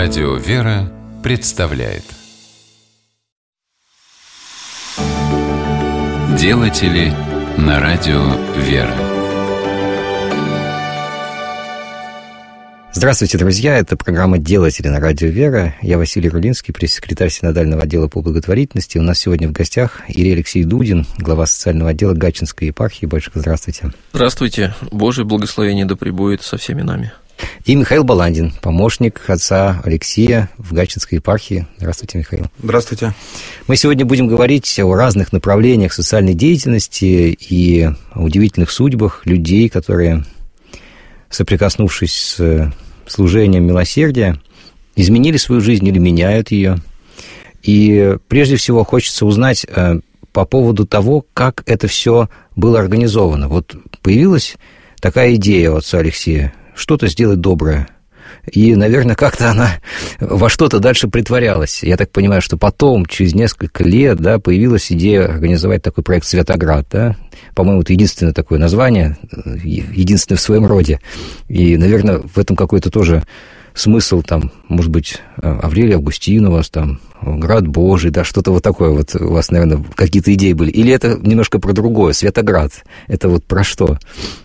Радио «Вера» представляет Делатели на радио «Вера». Здравствуйте, друзья! Это программа «Делатели» на радио «Вера». Я Василий Рулинский, пресс-секретарь Синодального отдела по благотворительности. У нас сегодня в гостях Иерей Алексей Дудин, глава социального отдела Гатчинской епархии. Батюшка, здравствуйте. Здравствуйте. Божие благословение да пребудет со всеми нами. И Михаил Баландин, помощник отца Алексея в Гатчинской епархии. Здравствуйте, Михаил. Здравствуйте. Мы сегодня будем говорить о разных направлениях социальной деятельности и о удивительных судьбах людей, которые, соприкоснувшись с служением милосердия, изменили свою жизнь или меняют ее. И прежде всего хочется узнать по поводу того, как это все было организовано. Вот появилась такая идея у отца Алексея что-то сделать доброе. И, наверное, как-то она во что-то дальше притворялась. Я так понимаю, что потом, через несколько лет, да, появилась идея организовать такой проект «Святоград». Да? По-моему, это единственное такое название, единственное в своем роде. И, наверное, в этом какой-то тоже смысл, там, может быть, Аврелий Августин у вас, там, Град Божий, да, что-то вот такое вот у вас, наверное, какие-то идеи были. Или это немножко про другое, «Святоград». Это вот про что?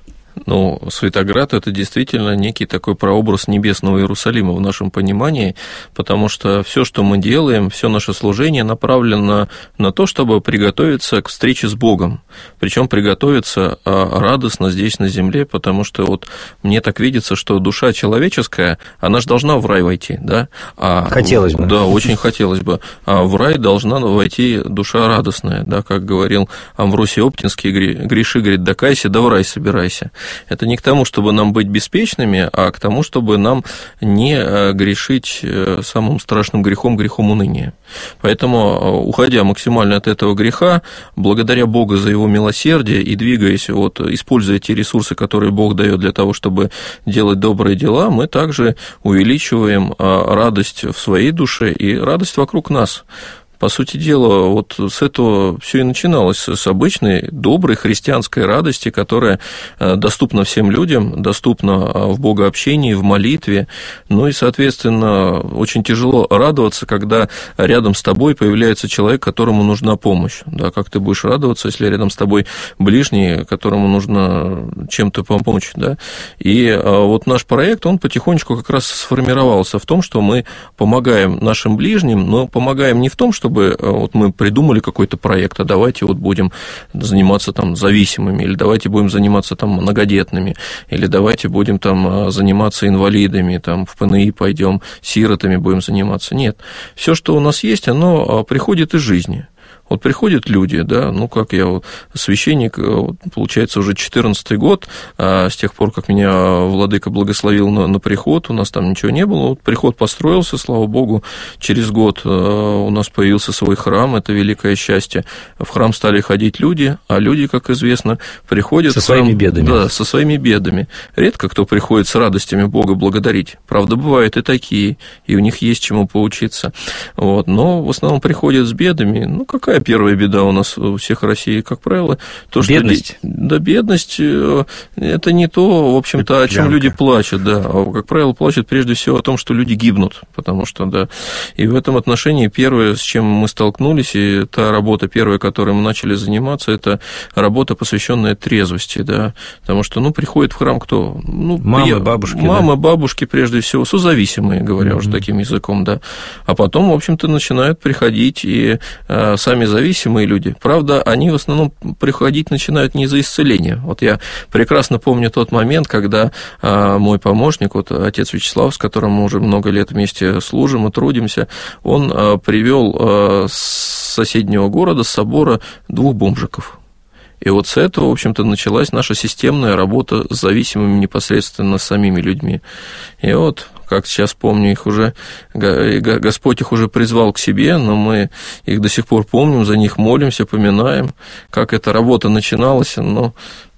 Ну, Святоград – это действительно некий такой прообраз небесного Иерусалима в нашем понимании, потому что все, что мы делаем, все наше служение направлено на то, чтобы приготовиться к встрече с Богом. Причем приготовиться радостно здесь, на земле, потому что вот мне так видится, что душа человеческая, она же должна в рай войти, да? Хотелось бы. Да, очень хотелось бы. А в рай должна войти душа радостная, да, как говорил Амвросий Оптинский, греши, говорит, да кайся, да в рай собирайся. Это не к тому, чтобы нам быть беспечными, а к тому, чтобы нам не грешить самым страшным грехом, грехом уныния. Поэтому, уходя максимально от этого греха, благодаря Богу за Его милосердие и двигаясь, вот, используя те ресурсы, которые Бог дает для того, чтобы делать добрые дела, мы также увеличиваем радость в своей душе и радость вокруг нас. По сути дела, вот с этого все и начиналось, с обычной, доброй христианской радости, которая доступна всем людям, доступна в богообщении, в молитве. Ну и, соответственно, очень тяжело радоваться, когда рядом с тобой появляется человек, которому нужна помощь. Да, как ты будешь радоваться, если рядом с тобой ближний, которому нужно чем-то помочь. Да? И вот наш проект, он потихонечку как раз сформировался в том, что мы помогаем нашим ближним, но помогаем не в том, чтобы вот мы придумали какой-то проект, а давайте вот будем заниматься там зависимыми, или давайте будем заниматься там многодетными, или давайте будем там заниматься инвалидами, там в ПНИ пойдем, сиротами будем заниматься. Нет, все, что у нас есть, оно приходит из жизни. Вот приходят люди, да, ну, как я вот, священник, получается, уже 14-й год, с тех пор, как меня владыка благословил на приход, у нас там ничего не было, вот приход построился, слава Богу, через год у нас появился свой храм, это великое счастье, в храм стали ходить люди, а люди, как известно, приходят со своими бедами. Да, со своими бедами. Редко кто приходит с радостями Бога благодарить, правда, бывают и такие, и у них есть чему поучиться, вот, но в основном приходят с бедами, ну, какая первая беда у нас у всех в России, как правило, то, что... Бедность? Да, бедность – это не то, в общем-то, о чем люди плачут, да. Как правило, плачут прежде всего о том, что люди гибнут, потому что, да. И в этом отношении первое, с чем мы столкнулись, и та работа первая, которой мы начали заниматься, это работа, посвященная трезвости, да. Потому что, ну, приходит в храм кто? Ну, мамы, бабушки. Мамы, да? Бабушки, прежде всего, созависимые, говоря уже таким языком, да. А потом, в общем-то, начинают приходить и сами зависимые люди. Правда, они в основном приходить начинают не из-за исцеления. Вот я прекрасно помню тот момент, когда мой помощник, вот отец Вячеслав, с которым мы уже много лет вместе служим и трудимся, он привел с соседнего города, с собора, 2 бомжиков. И вот с этого, в общем-то, началась наша системная работа с зависимыми непосредственно самими людьми. И вот, как сейчас помню, их уже, Господь их уже призвал к себе, но мы их до сих пор помним, за них молимся, поминаем, как эта работа начиналась, но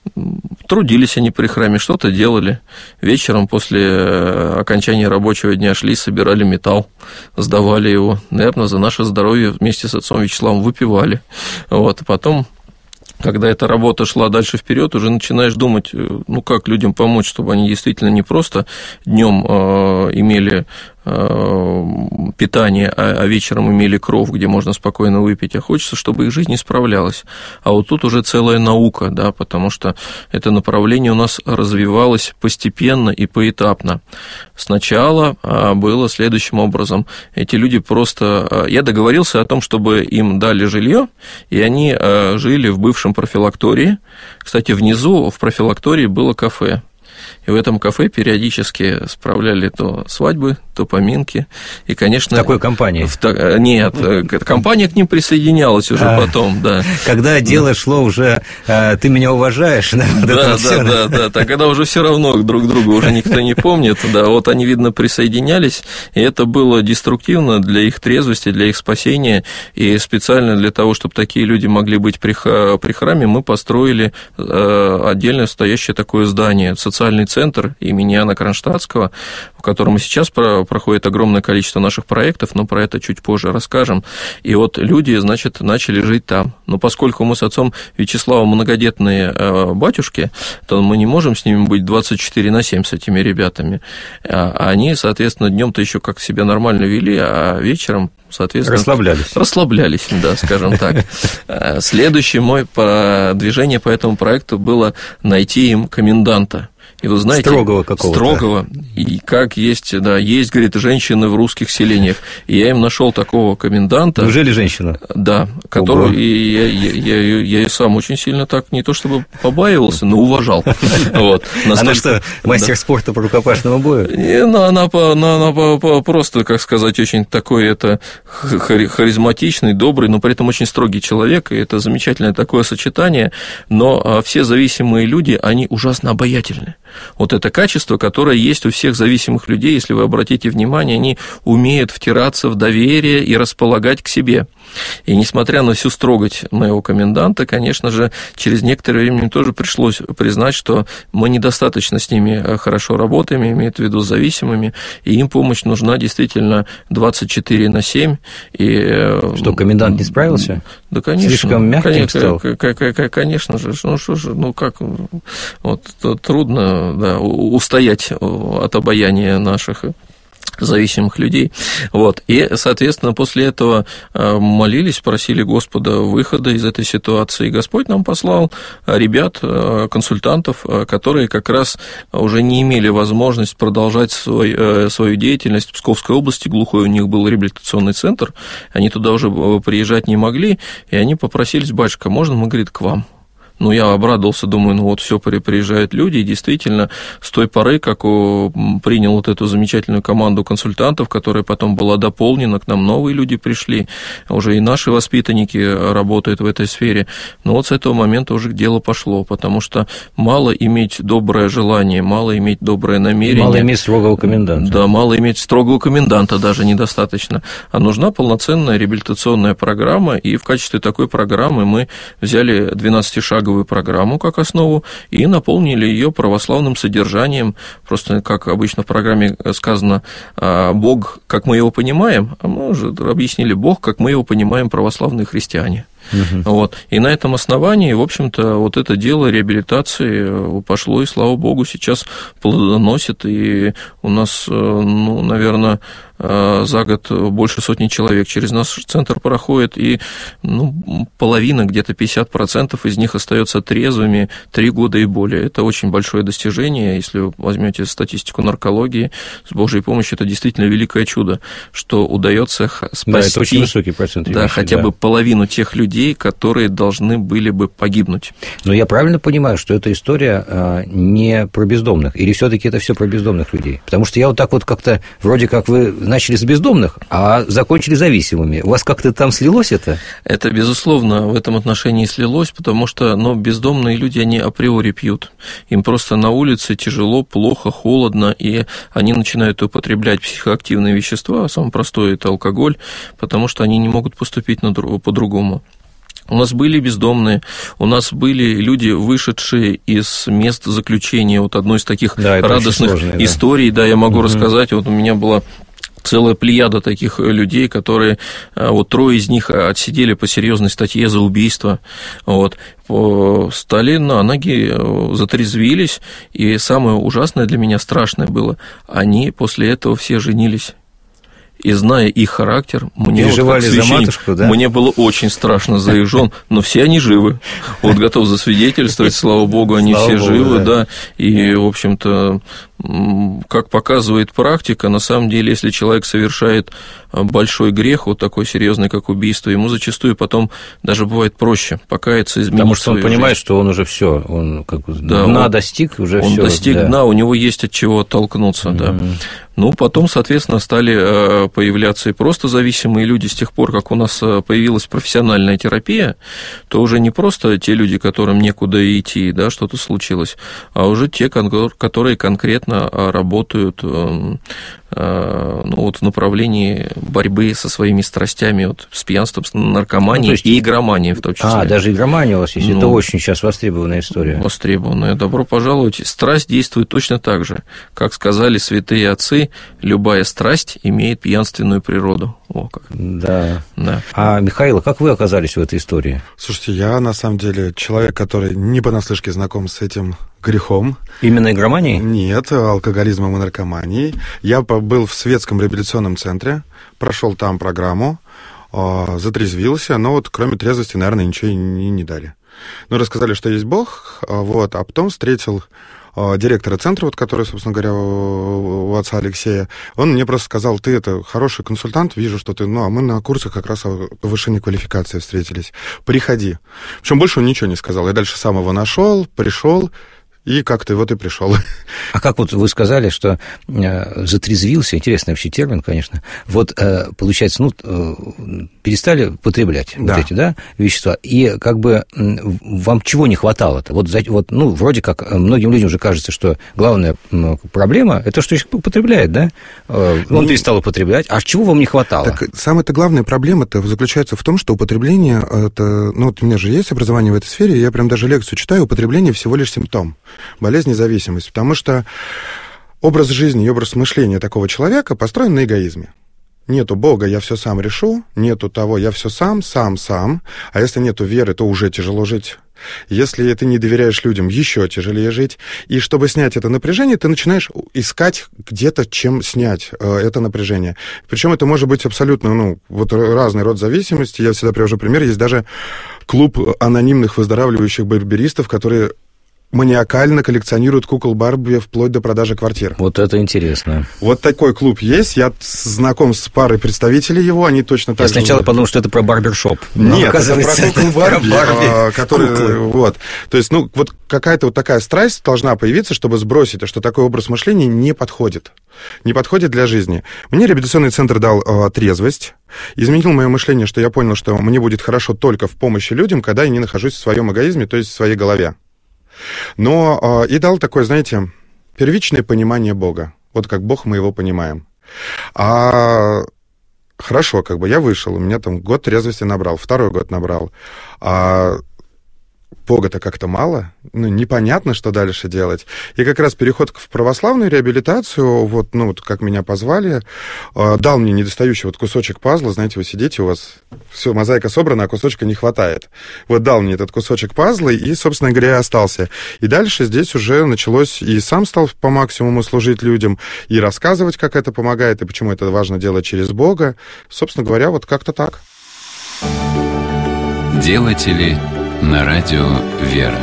трудились они при храме, что-то делали. Вечером после окончания рабочего дня шли, собирали металл, сдавали его. Наверное, за наше здоровье вместе с отцом Вячеславом выпивали. Вот, потом когда эта работа шла дальше вперед, уже начинаешь думать, ну, как людям помочь, чтобы они действительно не просто днем имели питание, а вечером имели кров, где можно спокойно выпить, а хочется, чтобы их жизнь исправлялась. А вот тут уже целая наука, да, потому что это направление у нас развивалось постепенно и поэтапно. Сначала было следующим образом. Эти люди просто... Я договорился о том, чтобы им дали жилье, и они жили в бывшем профилактории. Кстати, внизу в профилактории было кафе. И в этом кафе периодически справляли то свадьбы, то поминки. И, конечно... В такой компании? Нет, компания к ним присоединялась уже потом, да. Когда дело шло уже «ты меня уважаешь», да, тогда уже все равно друг друга уже никто не помнит, да, вот они, видно, присоединялись, и это было деструктивно для их трезвости, для их спасения, и специально для того, чтобы такие люди могли быть при храме, мы построили отдельно стоящее такое здание, социальный центр имени Иоанна Кронштадтского, в котором и сейчас проходит огромное количество наших проектов, но про это чуть позже расскажем. И вот люди, значит, начали жить там. Но поскольку мы с отцом Вячеславом многодетные батюшки, то мы не можем с ними быть 24/7 с этими ребятами. А они, соответственно, днем-то еще как себя нормально вели, а вечером, соответственно... Расслаблялись, да, скажем так. Следующее мое движение по этому проекту было найти им коменданта. И вы знаете, строгого какого-то. Строгого. И как есть, да, есть, говорит, женщины в русских селениях. И я им нашел такого коменданта. Неужели женщина? Да, которую я сам очень сильно так, не то чтобы побаивался, но уважал. Вот. Она что, мастер спорта по рукопашному бою? Она просто, как сказать, очень такой это харизматичный, добрый, но при этом очень строгий человек, и это замечательное такое сочетание, но все зависимые люди, они ужасно обаятельны. Вот это качество, которое есть у всех зависимых людей, если вы обратите внимание, они умеют втираться в доверие и располагать к себе. И несмотря на всю строгость моего коменданта, конечно же, через некоторое время мне тоже пришлось признать, что мы недостаточно с ними хорошо работаем, имеет в виду с зависимыми, и им помощь нужна действительно 24/7. Что, комендант не справился? Да, конечно. Слишком мягким стал? Конечно же. Ну, что же, как, вот трудно, да, устоять от обаяния наших зависимых людей. Вот. И, соответственно, после этого молились, просили Господа выхода из этой ситуации. И Господь нам послал ребят, консультантов, которые как раз уже не имели возможности продолжать свою деятельность в Псковской области, глухой у них был реабилитационный центр, они туда уже приезжать не могли, и они попросились: батюшка, можно мы, говорит, к вам? Ну, я обрадовался, думаю, ну вот все, приезжают люди, и действительно, с той поры, как принял вот эту замечательную команду консультантов, которая потом была дополнена, к нам новые люди пришли, уже и наши воспитанники работают в этой сфере, но вот с этого момента уже дело пошло, потому что мало иметь доброе желание, мало иметь доброе намерение. Мало иметь строгого коменданта. Да, мало иметь строгого коменданта даже недостаточно, а нужна полноценная реабилитационная программа, и в качестве такой программы мы взяли 12-шаговую программу как основу и наполнили ее православным содержанием. Просто, как обычно в программе сказано, Бог, как мы его понимаем, а мы уже объяснили Бог, как мы его понимаем, православные христиане. Вот. И на этом основании, в общем-то, вот это дело реабилитации пошло, и, слава Богу, сейчас плодоносит, и у нас, ну, наверное, за год больше сотни человек через наш центр проходит, и половина, где-то 50% из них остается трезвыми 3 года и более. Это очень большое достижение, если вы возьмете статистику наркологии, с Божьей помощью это действительно великое чудо, что удается спасти, да, это очень высокий процент, да, хотя бы половину тех людей, которые должны были бы погибнуть. Но я правильно понимаю, что эта история не про бездомных, или все-таки это все про бездомных людей? Потому что я вот так вот как-то, вроде как вы начали с бездомных, а закончили зависимыми. У вас как-то там слилось это? Это, безусловно, в этом отношении слилось, потому что, бездомные люди, они априори пьют. Им просто на улице тяжело, плохо, холодно, и они начинают употреблять психоактивные вещества, самое простое – это алкоголь, потому что они не могут поступить по-другому. У нас были бездомные, у нас были люди, вышедшие из мест заключения. Вот одной из таких радостных историй, да, я могу рассказать. Вот у меня была целая плеяда таких людей, которые, вот 3 из них отсидели по серьезной статье за убийство, вот, стали на ноги, затрезвились, и самое ужасное для меня, страшное было, они после этого все женились. И зная их характер, мне, переживали вот, как за матушку, да? Мне было очень страшно за их жен, но все они живы. Вот готов засвидетельствовать, слава богу, они все живы, да. И, в общем-то, как показывает практика, на самом деле, если человек совершает большой грех, вот такой серьезный, как убийство, ему зачастую потом даже бывает проще покаяться, изменить Потому что он понимает, жизнь. что он уже все, он как бы да, дна достиг, уже он все. Он достиг дна, у него есть от чего оттолкнуться, да. Ну, потом, соответственно, стали появляться и просто зависимые люди. С тех пор, как у нас появилась профессиональная терапия, то уже не просто те люди, которым некуда идти, да, что-то случилось, а уже те, которые конкретно работают вот в направлении борьбы со своими страстями, вот, с пьянством, с наркоманией, и игроманией в том числе. Даже игромания у вас есть, это очень сейчас востребованная история. Востребованная, добро пожаловать. Страсть действует точно так же. Как сказали святые отцы, любая страсть имеет пьянственную природу. О, как. Да. А, Михаил, как вы оказались в этой истории? Слушайте, я, на самом деле, человек, который не понаслышке знаком с этим грехом. Именно игроманией? Нет, алкоголизмом и наркоманией. Я был в светском реабилитационном центре, прошел там программу, затрезвился, но вот кроме трезвости, наверное, ничего и не дали. Ну, рассказали, что есть Бог, вот, а потом встретил директора центра, вот, который, собственно говоря, у отца Алексея, он мне просто сказал: ты это хороший консультант, вижу, что ты, а мы на курсах как раз о повышении квалификации встретились, приходи. Причем больше он ничего не сказал, я дальше сам его нашел, пришел, и как-то вот и пришел. А как вот вы сказали, что затрезвился, интересный вообще термин, конечно, вот получается, перестали употреблять вот эти, да, вещества, и как бы вам чего не хватало-то? Вот, вроде как многим людям уже кажется, что главная проблема – это то, что человек употребляет, да? Он перестал употреблять, а чего вам не хватало? Так, самая-то главная проблема-то заключается в том, что употребление, это, вот у меня же есть образование в этой сфере, я прям даже лекцию читаю, употребление всего лишь симптом. Болезнь и зависимость, потому что образ жизни и образ мышления такого человека построен на эгоизме. Нету Бога, я все сам решу, нету того, я все сам, а если нету веры, то уже тяжело жить. Если ты не доверяешь людям, еще тяжелее жить. И чтобы снять это напряжение, ты начинаешь искать где-то, чем снять это напряжение. Причем это может быть абсолютно, разный род зависимости. Я всегда привожу пример. Есть даже клуб анонимных выздоравливающих барберистов, которые маниакально коллекционируют кукол Барби вплоть до продажи квартир. Вот это интересно. Вот такой клуб есть. Я знаком с парой представителей его. Они точно так же... Я сначала подумал, что это про барбершоп. Нет, это про куклу Барби. Который, вот. То есть, вот какая-то вот такая страсть должна появиться, чтобы сбросить, что такой образ мышления не подходит. Не подходит для жизни. Мне реабилитационный центр дал трезвость. Изменил мое мышление, что я понял, что мне будет хорошо только в помощи людям, когда я не нахожусь в своем эгоизме, то есть в своей голове. Но и дал такое, знаете, первичное понимание Бога. Вот как Бог мы его понимаем. Хорошо, я вышел, у меня там год трезвости набрал, второй год набрал. Бога-то как-то мало, непонятно, что дальше делать. И как раз переход в православную реабилитацию, как меня позвали, дал мне недостающий кусочек пазла, знаете, вы сидите, у вас все, мозаика собрана, а кусочка не хватает. Вот дал мне этот кусочек пазла, и, собственно говоря, остался. И дальше здесь уже началось, и сам стал по максимуму служить людям, и рассказывать, как это помогает, и почему это важно делать через Бога. Собственно говоря, вот как-то так. Делатели на радио «Вера».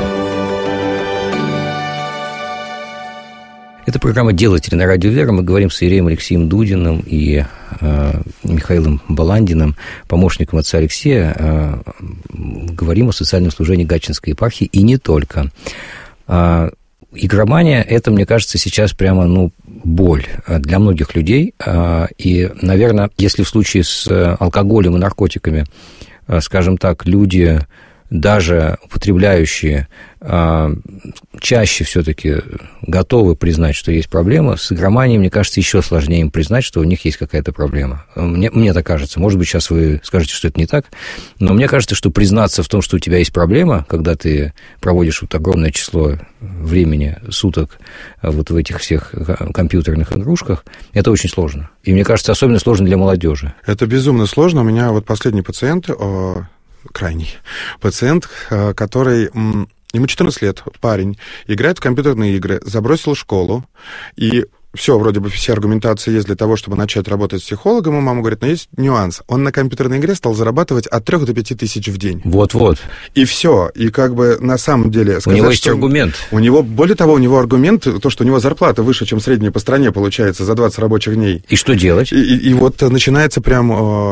Это программа «Делатели» на радио «Вера». Мы говорим с иереем Алексеем Дудиным и Михаилом Баландиным, помощником отца Алексея. Говорим о социальном служении Гатчинской епархии, и не только. Игромания – это, мне кажется, сейчас прямо, боль для многих людей. И, наверное, если в случае с алкоголем и наркотиками, скажем так, люди, даже употребляющие, чаще все-таки готовы признать, что есть проблема. С игроманией, мне кажется, еще сложнее им признать, что у них есть какая-то проблема. Мне так кажется. Может быть, сейчас вы скажете, что это не так, но мне кажется, что признаться в том, что у тебя есть проблема, когда ты проводишь огромное число времени, суток в этих всех компьютерных игрушках, это очень сложно. И мне кажется, особенно сложно для молодежи. Это безумно сложно. У меня последний пациент... крайний пациент, который, ему 14 лет, парень, играет в компьютерные игры, забросил школу, и все, вроде бы все аргументации есть для того, чтобы начать работать с психологом, и мама говорит, но есть нюанс. Он на компьютерной игре стал зарабатывать от 3 до 5 тысяч в день. Вот-вот. И все. И как бы на самом деле... У него есть аргумент. У него, более того, у него аргумент, то, что у него зарплата выше, чем средняя по стране получается за 20 рабочих дней. И что делать? И вот начинается прям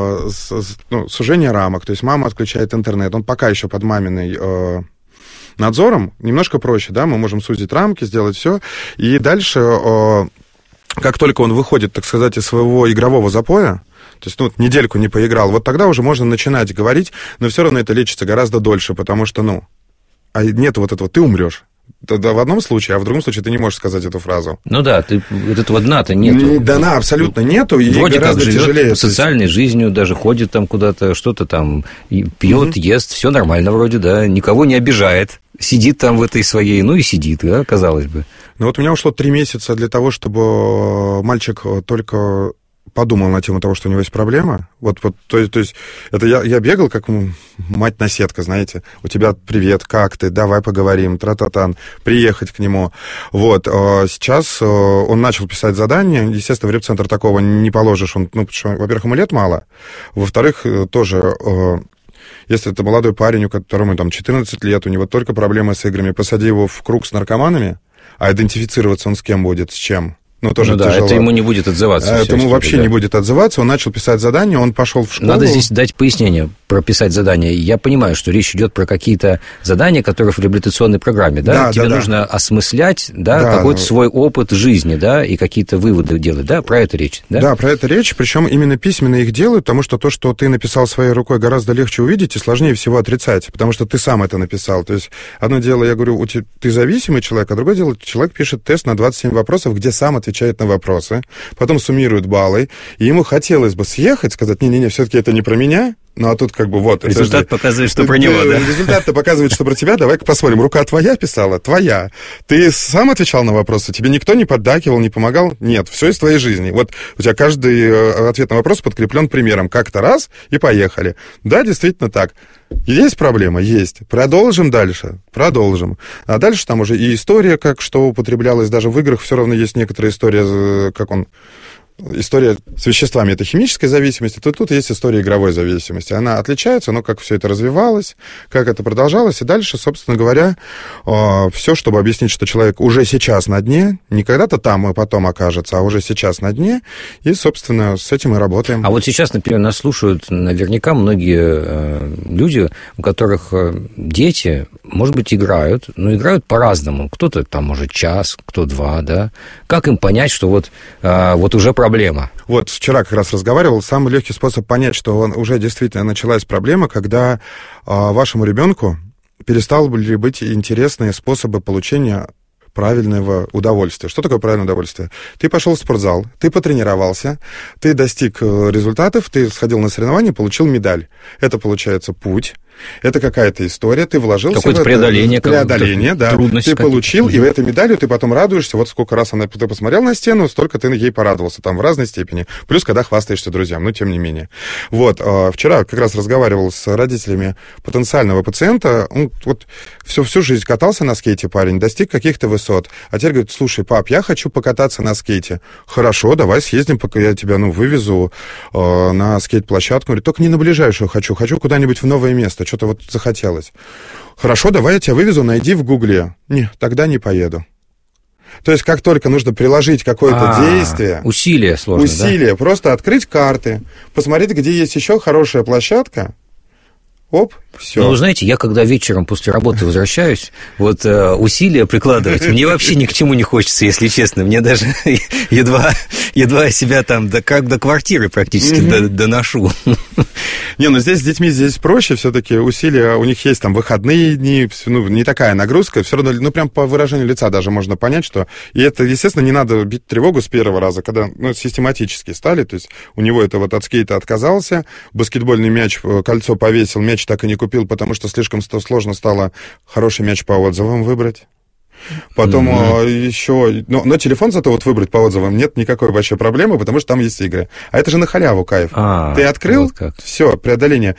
сужение рамок. То есть мама отключает интернет. Он пока еще под маминой... надзором немножко проще, да, мы можем сузить рамки, сделать все, и дальше, как только он выходит, так сказать, из своего игрового запоя, то есть, недельку не поиграл, вот тогда уже можно начинать говорить, но все равно это лечится гораздо дольше, потому что, нет вот этого, ты умрешь. Да, в одном случае, а в другом случае ты не можешь сказать эту фразу. Ну да, вот этого дна-то нету. Дна абсолютно нету, и вроде гораздо как живет тяжелее. Социальной жизнью, даже ходит там куда-то, что-то там пьет, ест, все нормально вроде, да, никого не обижает. Сидит там в этой своей, и сидит, да, казалось бы. Ну вот у меня ушло 3 месяца для того, чтобы мальчик только подумал на тему того, что у него есть проблема. То есть это я бегал, как мать-наседка, знаете. У тебя привет, как ты, давай поговорим, тра-та-тан, приехать к нему. Сейчас он начал писать задания. Естественно, в репцентр такого не положишь. Потому что, во-первых, ему лет мало. Во-вторых, тоже... Если это молодой парень, у которому там 14 лет, у него только проблемы с играми, посади его в круг с наркоманами, а идентифицироваться он с кем будет, с чем? Тоже да, тяжело. Это ему не будет отзываться. Это ему вообще не будет отзываться. Он начал писать задания, он пошел в школу. Надо здесь дать пояснение про писать задания. Я понимаю, что речь идет про какие-то задания, которые в реабилитационной программе, да? Тебе нужно осмыслять, какой-то свой опыт жизни, да, и какие-то выводы делать, да? Про это речь, да? Да, про это речь, причем именно письменно их делают, потому что то, что ты написал своей рукой, гораздо легче увидеть и сложнее всего отрицать, потому что ты сам это написал. То есть, одно дело, я говорю, ты зависимый человек, а другое дело, человек пишет тест на 27 вопросов, где сам отвечает на вопросы, потом суммирует баллы, и ему хотелось бы съехать, сказать, не-не-не, все-таки это не про меня, а тут результат показывает, что про него, да? Результат-то показывает, что про тебя, давай-ка посмотрим. Рука твоя писала? Твоя. Ты сам отвечал на вопросы? Тебе никто не поддакивал, не помогал? Нет, все из твоей жизни. У тебя каждый ответ на вопрос подкреплен примером. Как-то раз, и поехали. Да, действительно так. Есть проблема? Есть. Продолжим дальше? Продолжим. А дальше там уже и история, как что употреблялось, даже в играх все равно есть некоторая история, история с веществами — это химическая зависимость, то тут есть история игровой зависимости. Она отличается, но как все это развивалось, как это продолжалось, и дальше, собственно говоря, все, чтобы объяснить, что человек уже сейчас на дне, не когда-то там и потом окажется, а уже сейчас на дне, и, собственно, с этим и работаем. А вот сейчас, например, нас слушают наверняка многие люди, у которых дети, может быть, играют, но играют по-разному. Кто-то там, может, час, кто 2, да? Как им понять, что вот уже проблема? Вчера как раз разговаривал, самый легкий способ понять, что уже действительно началась проблема, когда вашему ребенку перестали быть интересные способы получения правильного удовольствия. Что такое правильное удовольствие? Ты пошел в спортзал, ты потренировался, ты достиг результатов, ты сходил на соревнования, получил медаль. Это, получается, путь. Это какая-то история, ты вложился какое-то в это. Преодоление, да. Ты получил, и в этой медалью ты потом радуешься. Вот сколько раз ты посмотрел на стену, столько ты ей порадовался, там в разной степени. Плюс, когда хвастаешься друзьям, но тем не менее. Вчера как раз разговаривал с родителями потенциального пациента. Он всю жизнь катался на скейте, парень, достиг каких-то высот. А теперь говорит, слушай, пап, я хочу покататься на скейте. Хорошо, давай съездим, пока я тебя, вывезу на скейт-площадку. Говорит, только не на ближайшую хочу куда-нибудь в новое место. Что-то захотелось. Хорошо, давай я тебя вывезу, найди в Гугле. Не, тогда не поеду. То есть, как только нужно приложить какое-то действие... Усилие сложно, да? Просто открыть карты, посмотреть, где есть еще хорошая площадка. Оп, все. Вы знаете, я когда вечером после работы возвращаюсь, усилия прикладывать мне вообще ни к чему не хочется, если честно. Мне даже едва себя там до квартиры практически доношу. Здесь с детьми проще, все-таки усилия, у них есть там выходные дни, не такая нагрузка, все равно, прям по выражению лица даже можно понять, что... И это, естественно, не надо бить тревогу с первого раза, когда, систематически стали, то есть у него это от скейта отказался, баскетбольный мяч, кольцо повесил, мяч так и не купил, потому что слишком сложно стало хороший мяч по отзывам выбрать. Потом еще... Но телефон зато выбрать по отзывам нет никакой вообще проблемы, потому что там есть игры. А это же на халяву кайф. Ты открыл, все, преодоление.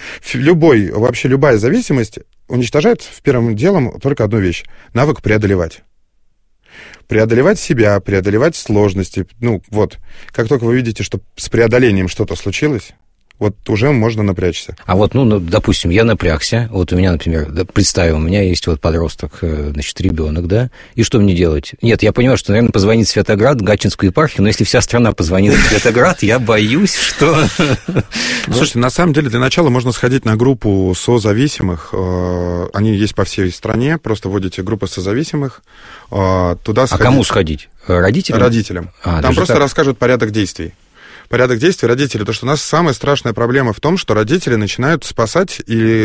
Вообще любая зависимость уничтожает первым делом только одну вещь — навык преодолевать. преодолевать себя, преодолевать сложности. Ну, вот, как только вы видите, что с преодолением что-то случилось, вот уже можно напрячься. А вот, ну, допустим, я напрягся, вот у меня, например, представим, у меня есть вот подросток, значит, ребенок, да, и что мне делать? Нет, я понимаю, что, наверное, позвонить в Святоград, Гатчинскую епархию, но если вся страна позвонит в Святоград, я боюсь, что... Слушайте, на самом деле, для начала можно сходить на группу созависимых, они есть по всей стране, просто вводите группу созависимых, туда сходить. А кому сходить? Родителям? Родителям. Там просто так? Расскажут порядок действий. Порядок действий родителей, то, что у нас самая страшная проблема в том, что родители начинают спасать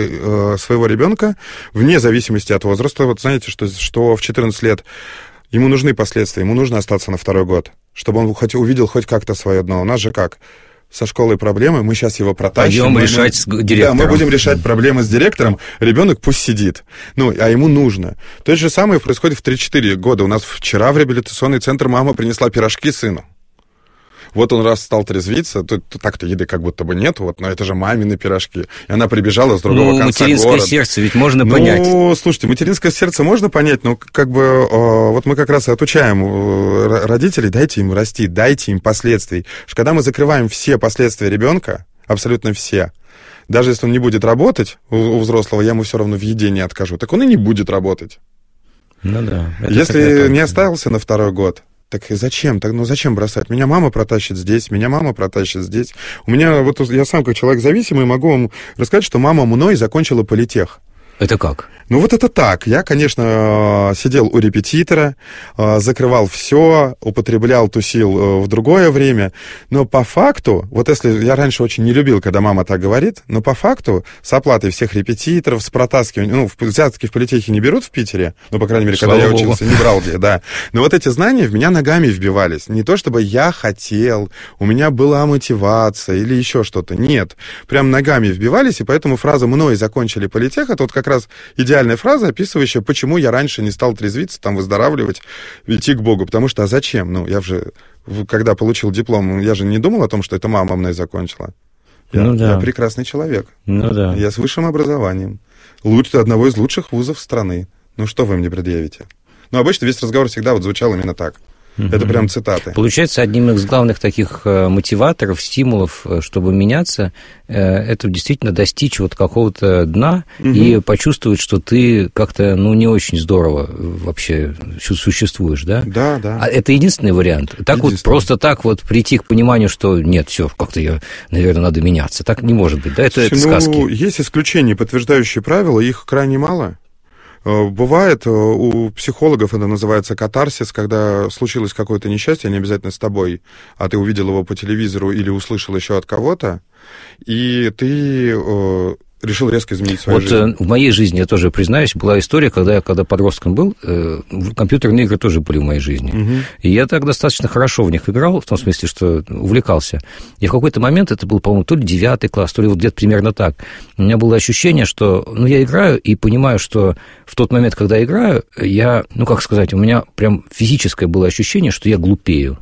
своего ребенка вне зависимости от возраста. Вот знаете, что в 14 лет ему нужны последствия, ему нужно остаться на 2-й год, чтобы он увидел хоть как-то свое дно. У нас же как? Со школой проблемы, мы сейчас его протащим. Пойдем решать с директором. Да, мы будем решать проблемы с директором, ребенок пусть сидит. Ну, а ему нужно. То же самое происходит в 3-4 года. У нас вчера в реабилитационный центр мама принесла пирожки сыну. Вот он раз стал трезвиться, так-то еды как будто бы нет, вот, но это же мамины пирожки. И она прибежала с другого конца материнское города. сердце ведь можно понять. Ну, слушайте, материнское сердце можно понять, но как бы вот мы как раз и отучаем родителей, дайте им расти, дайте им последствий. Когда мы закрываем все последствия ребенка, абсолютно все, даже если он не будет работать у взрослого, я ему все равно в еде не откажу, так он и не будет работать. Ну да. Если не остался на 2-й год, так и зачем? Ну зачем бросать? Меня мама протащит здесь, меня мама протащит здесь. У меня, вот я сам как человек зависимый могу вам рассказать, что мама мной закончила политех. Это как? Ну вот это так. Я, конечно, сидел у репетитора, закрывал все, употреблял, тусил в другое время, но по факту, вот если я раньше очень не любил, когда мама так говорит, но по факту с оплатой всех репетиторов, с протаскиванием, ну, взятки в политехе не берут в Питере, ну, по крайней мере, когда я учился, не брал где, да. Но вот эти знания в меня ногами вбивались. Не то, чтобы я хотел, у меня была мотивация или еще что-то. Нет. Прям ногами вбивались, и поэтому фраза «мной закончили политех» — это вот как раз идеальная фраза, описывающая, почему я раньше не стал трезвиться, там, выздоравливать, идти к Богу. Потому что, а зачем? Ну, я же, когда получил диплом, я же не думал о том, что это мама мной закончила. Я прекрасный человек. Ну да. Я с высшим образованием. Одного из лучших вузов страны. Ну, что вы мне предъявите? Ну, обычно весь разговор всегда вот звучал именно так. Это прям цитаты. Получается, одним из главных таких мотиваторов, стимулов, чтобы меняться, это действительно достичь вот какого-то дна и почувствовать, что ты как-то, ну, не очень здорово вообще существуешь, да? Да, да. А это единственный вариант? Так вот, просто так вот прийти к пониманию, что нет, все, как-то я, наверное, надо меняться. Так не может быть, да? Это сказки. Ну, есть исключения, подтверждающие правила, их крайне мало. Бывает, у психологов это называется катарсис, когда случилось какое-то несчастье, не обязательно с тобой, а ты увидел его по телевизору или услышал еще от кого-то, и ты решил резко изменить свою жизнь. В моей жизни, я тоже признаюсь, была история, когда подростком был, компьютерные игры тоже были в моей жизни. И я так достаточно хорошо в них играл, в том смысле, что увлекался. И в какой-то момент, это был, по-моему, то ли 9 класс, то ли вот где-то примерно так, у меня было ощущение, что, ну, я играю и понимаю, что в тот момент, когда играю, я, ну, как сказать, у меня прям физическое было ощущение, что я глупею.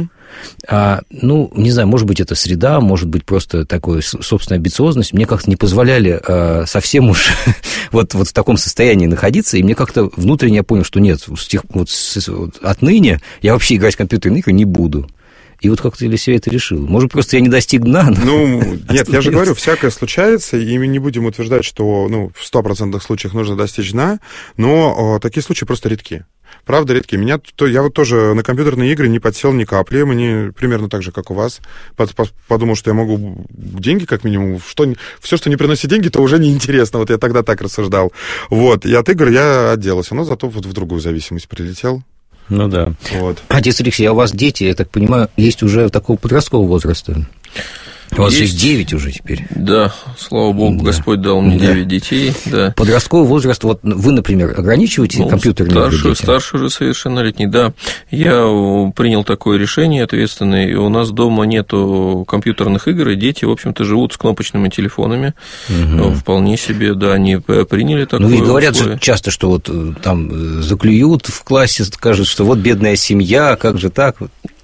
Ну, не знаю, может быть, это среда, может быть, просто такая собственная амбициозность. Мне как-то не позволяли совсем уж вот в таком состоянии находиться, и мне как-то внутренне я понял, что нет, отныне я вообще играть в компьютерные игры не буду. И вот как-то для себя это решил. Может, просто я не достиг дна. Ну, нет, я же говорю, всякое случается, и мы не будем утверждать, что в 100% случаях нужно достичь дна, но такие случаи просто редки. Правда, редки. Я вот тоже на компьютерные игры не подсел ни капли. Мне примерно так же, как у вас. Подумал, что я могу деньги, как минимум. Все, что не приносит деньги, то уже неинтересно. Вот я тогда так рассуждал. Вот. И от игр я отделался. Но зато вот в другую зависимость прилетел. Ну да. Вот. Отец Алексей, а у вас дети, я так понимаю, есть уже такого подросткового возраста? У вас есть 9 уже теперь. Да, слава богу, да. Господь дал мне 9 детей. Да. Подростковый возраст, вот вы, например, ограничиваете компьютерные игры? Старший уже совершеннолетний, да. Я принял такое решение ответственное, и у нас дома нету компьютерных игр, и дети, в общем-то, живут с кнопочными телефонами. Вполне себе, да, они приняли такое. Ну, и говорят же часто, что вот там заклюют в классе, скажут, что вот бедная семья, как же так?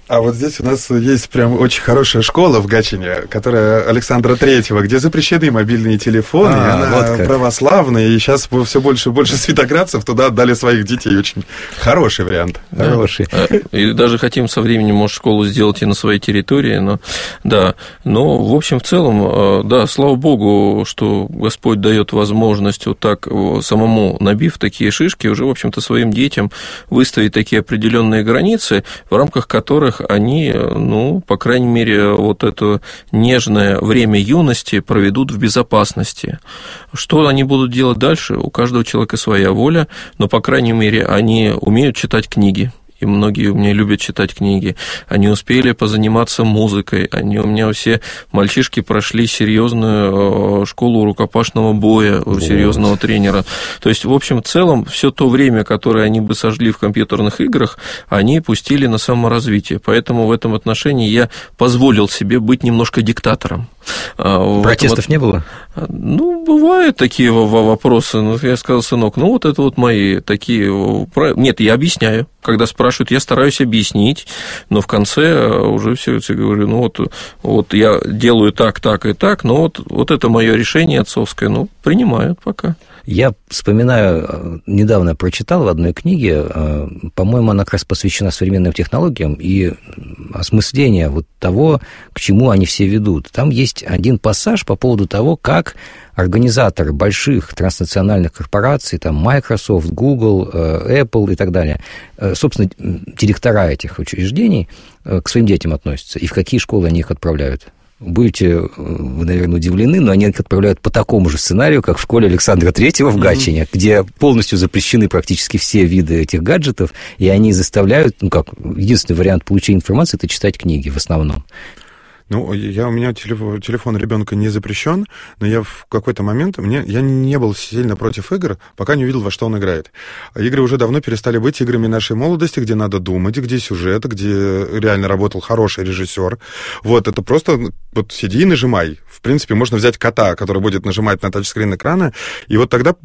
А вот здесь у нас есть прям очень хорошая школа в Гатчине, которая Александра Третьего, где запрещены мобильные телефоны, и она вот православная, и сейчас все больше и больше святоградцев туда отдали своих детей. Очень хороший вариант. Да. Хороший. И даже хотим со временем, может, школу сделать и на своей территории, но да. Но, в общем, в целом, да, слава Богу, что Господь дает возможность вот так, самому набив такие шишки, уже, в общем-то, своим детям выставить такие определенные границы, в рамках которых они, ну, по крайней мере, вот это нежное время юности проведут в безопасности. Что они будут делать дальше? У каждого человека своя воля, но, по крайней мере, они умеют читать книги. И многие у меня любят читать книги. Они успели позаниматься музыкой. Они у меня все мальчишки прошли серьезную школу рукопашного боя у серьезного тренера. То есть, в общем, в целом, все то время, которое они бы сожгли в компьютерных играх, они пустили на саморазвитие. Поэтому в этом отношении я позволил себе быть немножко диктатором. Протестов не было? Ну, бывают такие вопросы. Ну, я сказал: сынок, ну, вот это вот мои такие... Нет, я объясняю. Когда спрашивают, я стараюсь объяснить, но в конце уже все говорю, ну, вот я делаю так, так и так, но вот это мое решение отцовское, ну, принимают пока. Я вспоминаю, недавно прочитал в одной книге, по-моему, она как раз посвящена современным технологиям и осмыслению вот того, к чему они все ведут. Там есть один пассаж по поводу того, как организаторы больших транснациональных корпораций, там Microsoft, Google, Apple и так далее, собственно, директора этих учреждений к своим детям относятся, и в какие школы они их отправляют. Будете, вы, наверное, удивлены, но они их отправляют по такому же сценарию, как в школе Александра Третьего в Гатчине, где полностью запрещены практически все виды этих гаджетов, и они заставляют, ну как, единственный вариант получения информации – это читать книги в основном. Ну, у меня телефон ребенка не запрещен, но я в какой-то момент, я не был сильно против игр, пока не увидел, во что он играет. Игры уже давно перестали быть играми нашей молодости, где надо думать, где сюжет, где реально работал хороший режиссер. Вот, это просто вот сиди и нажимай. В принципе, можно взять кота, который будет нажимать на тачскрин экрана, и вот тогда,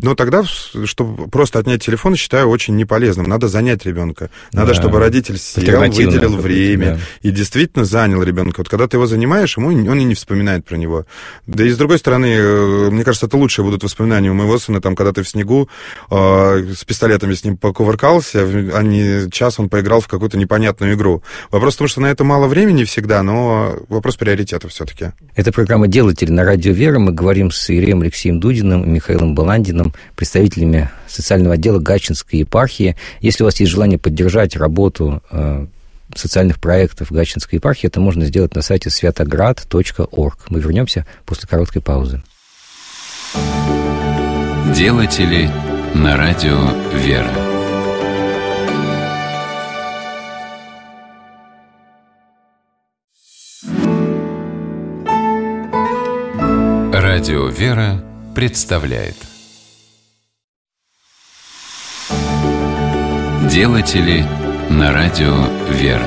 чтобы просто отнять телефон, считаю очень неполезным. Надо занять ребенка. Надо, чтобы родитель сел, выделил время и действительно занял ребенка. Вот когда ты его занимаешь, он и не вспоминает про него. Да и с другой стороны, мне кажется, это лучшие будут воспоминания у моего сына, там, когда ты в снегу с пистолетами с ним покувыркался, а не час он поиграл в какую-то непонятную игру. Вопрос в том, что на это мало времени всегда, но вопрос приоритета все-таки. Это программа «Делатели» на радио «Вера». Мы говорим с Иереем Алексеем Дудиным и Михаилом Баландиным, представителями социального отдела Гатчинской епархии. Если у вас есть желание поддержать работу социальных проектов Гатчинской епархии, это можно сделать на сайте святоград.орг. Мы вернемся после короткой паузы. Делатели на радио «Вера». Радио «Вера» представляет Делатели на радио «Вера».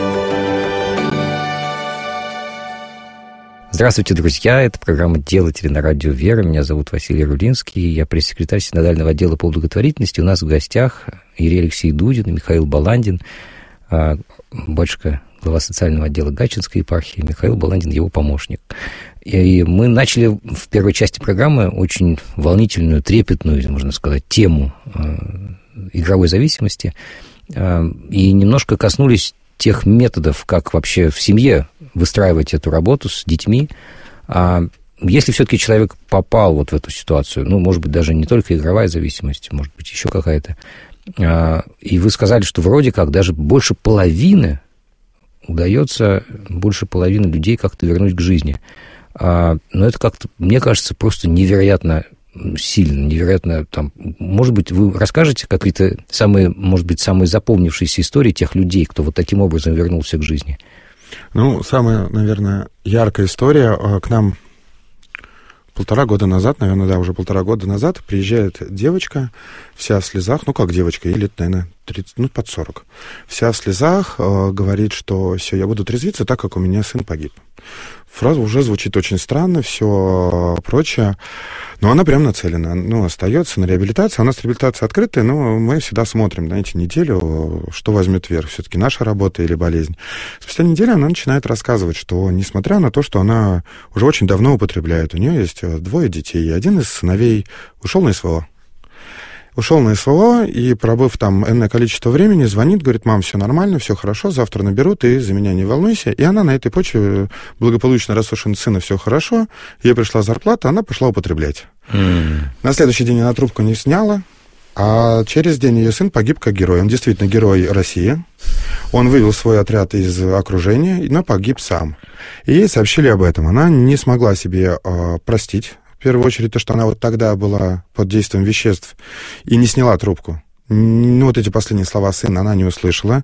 Здравствуйте, друзья. Это программа «Делатели на радио «Вера». Меня зовут Василий Рулинский. Я пресс-секретарь синодального отдела по благотворительности. У нас в гостях Иерей Алексей Дудин и Михаил Баландин, батюшка, глава социального отдела Гатчинской епархии, Михаил Баландин, его помощник. И мы начали в первой части программы очень волнительную, трепетную, можно сказать, тему игровой зависимости. И немножко коснулись тех методов, как вообще в семье выстраивать эту работу с детьми. Если все-таки человек попал вот в эту ситуацию, ну, может быть, даже не только игровая зависимость, может быть, еще какая-то, и вы сказали, что вроде как даже больше половины людей как-то вернуть к жизни. Но это как-то, мне кажется, просто невероятно сильно, невероятно там. Может быть, вы расскажете какие-то самые запомнившиеся истории тех людей, кто вот таким образом вернулся к жизни? Ну, самая, наверное, яркая история. К нам 1,5 года назад, наверное, да, уже 1,5 года назад приезжает девочка, вся в слезах, ну, как девочка, ей лет, наверное, 30, под 40. Вся в слезах, говорит, что все, я буду трезвиться так, как у меня сын погиб. Фраза уже звучит очень странно, все прочее, но она прям нацелена. Остается на реабилитацию. У нас реабилитация открытая, но мы всегда смотрим, знаете, неделю, что возьмет верх, все-таки наша работа или болезнь. Спустя неделю она начинает рассказывать, что, несмотря на то, что она уже очень давно употребляет, у нее есть 2 детей, и один из сыновей ушел на СВО. Ушел на СВО и, пробыв там энное количество времени, звонит, говорит: мам, все нормально, все хорошо, завтра наберу, ты за меня не волнуйся. И она на этой почве, благополучно раз уж у сына все хорошо, ей пришла зарплата, она пошла употреблять. На следующий день она трубку не сняла, а через день ее сын погиб как герой. Он действительно герой России. Он вывел свой отряд из окружения, но погиб сам. И ей сообщили об этом. Она не смогла себе простить. В первую очередь, то, что она вот тогда была под действием веществ и не сняла трубку. Вот эти последние слова сына она не услышала.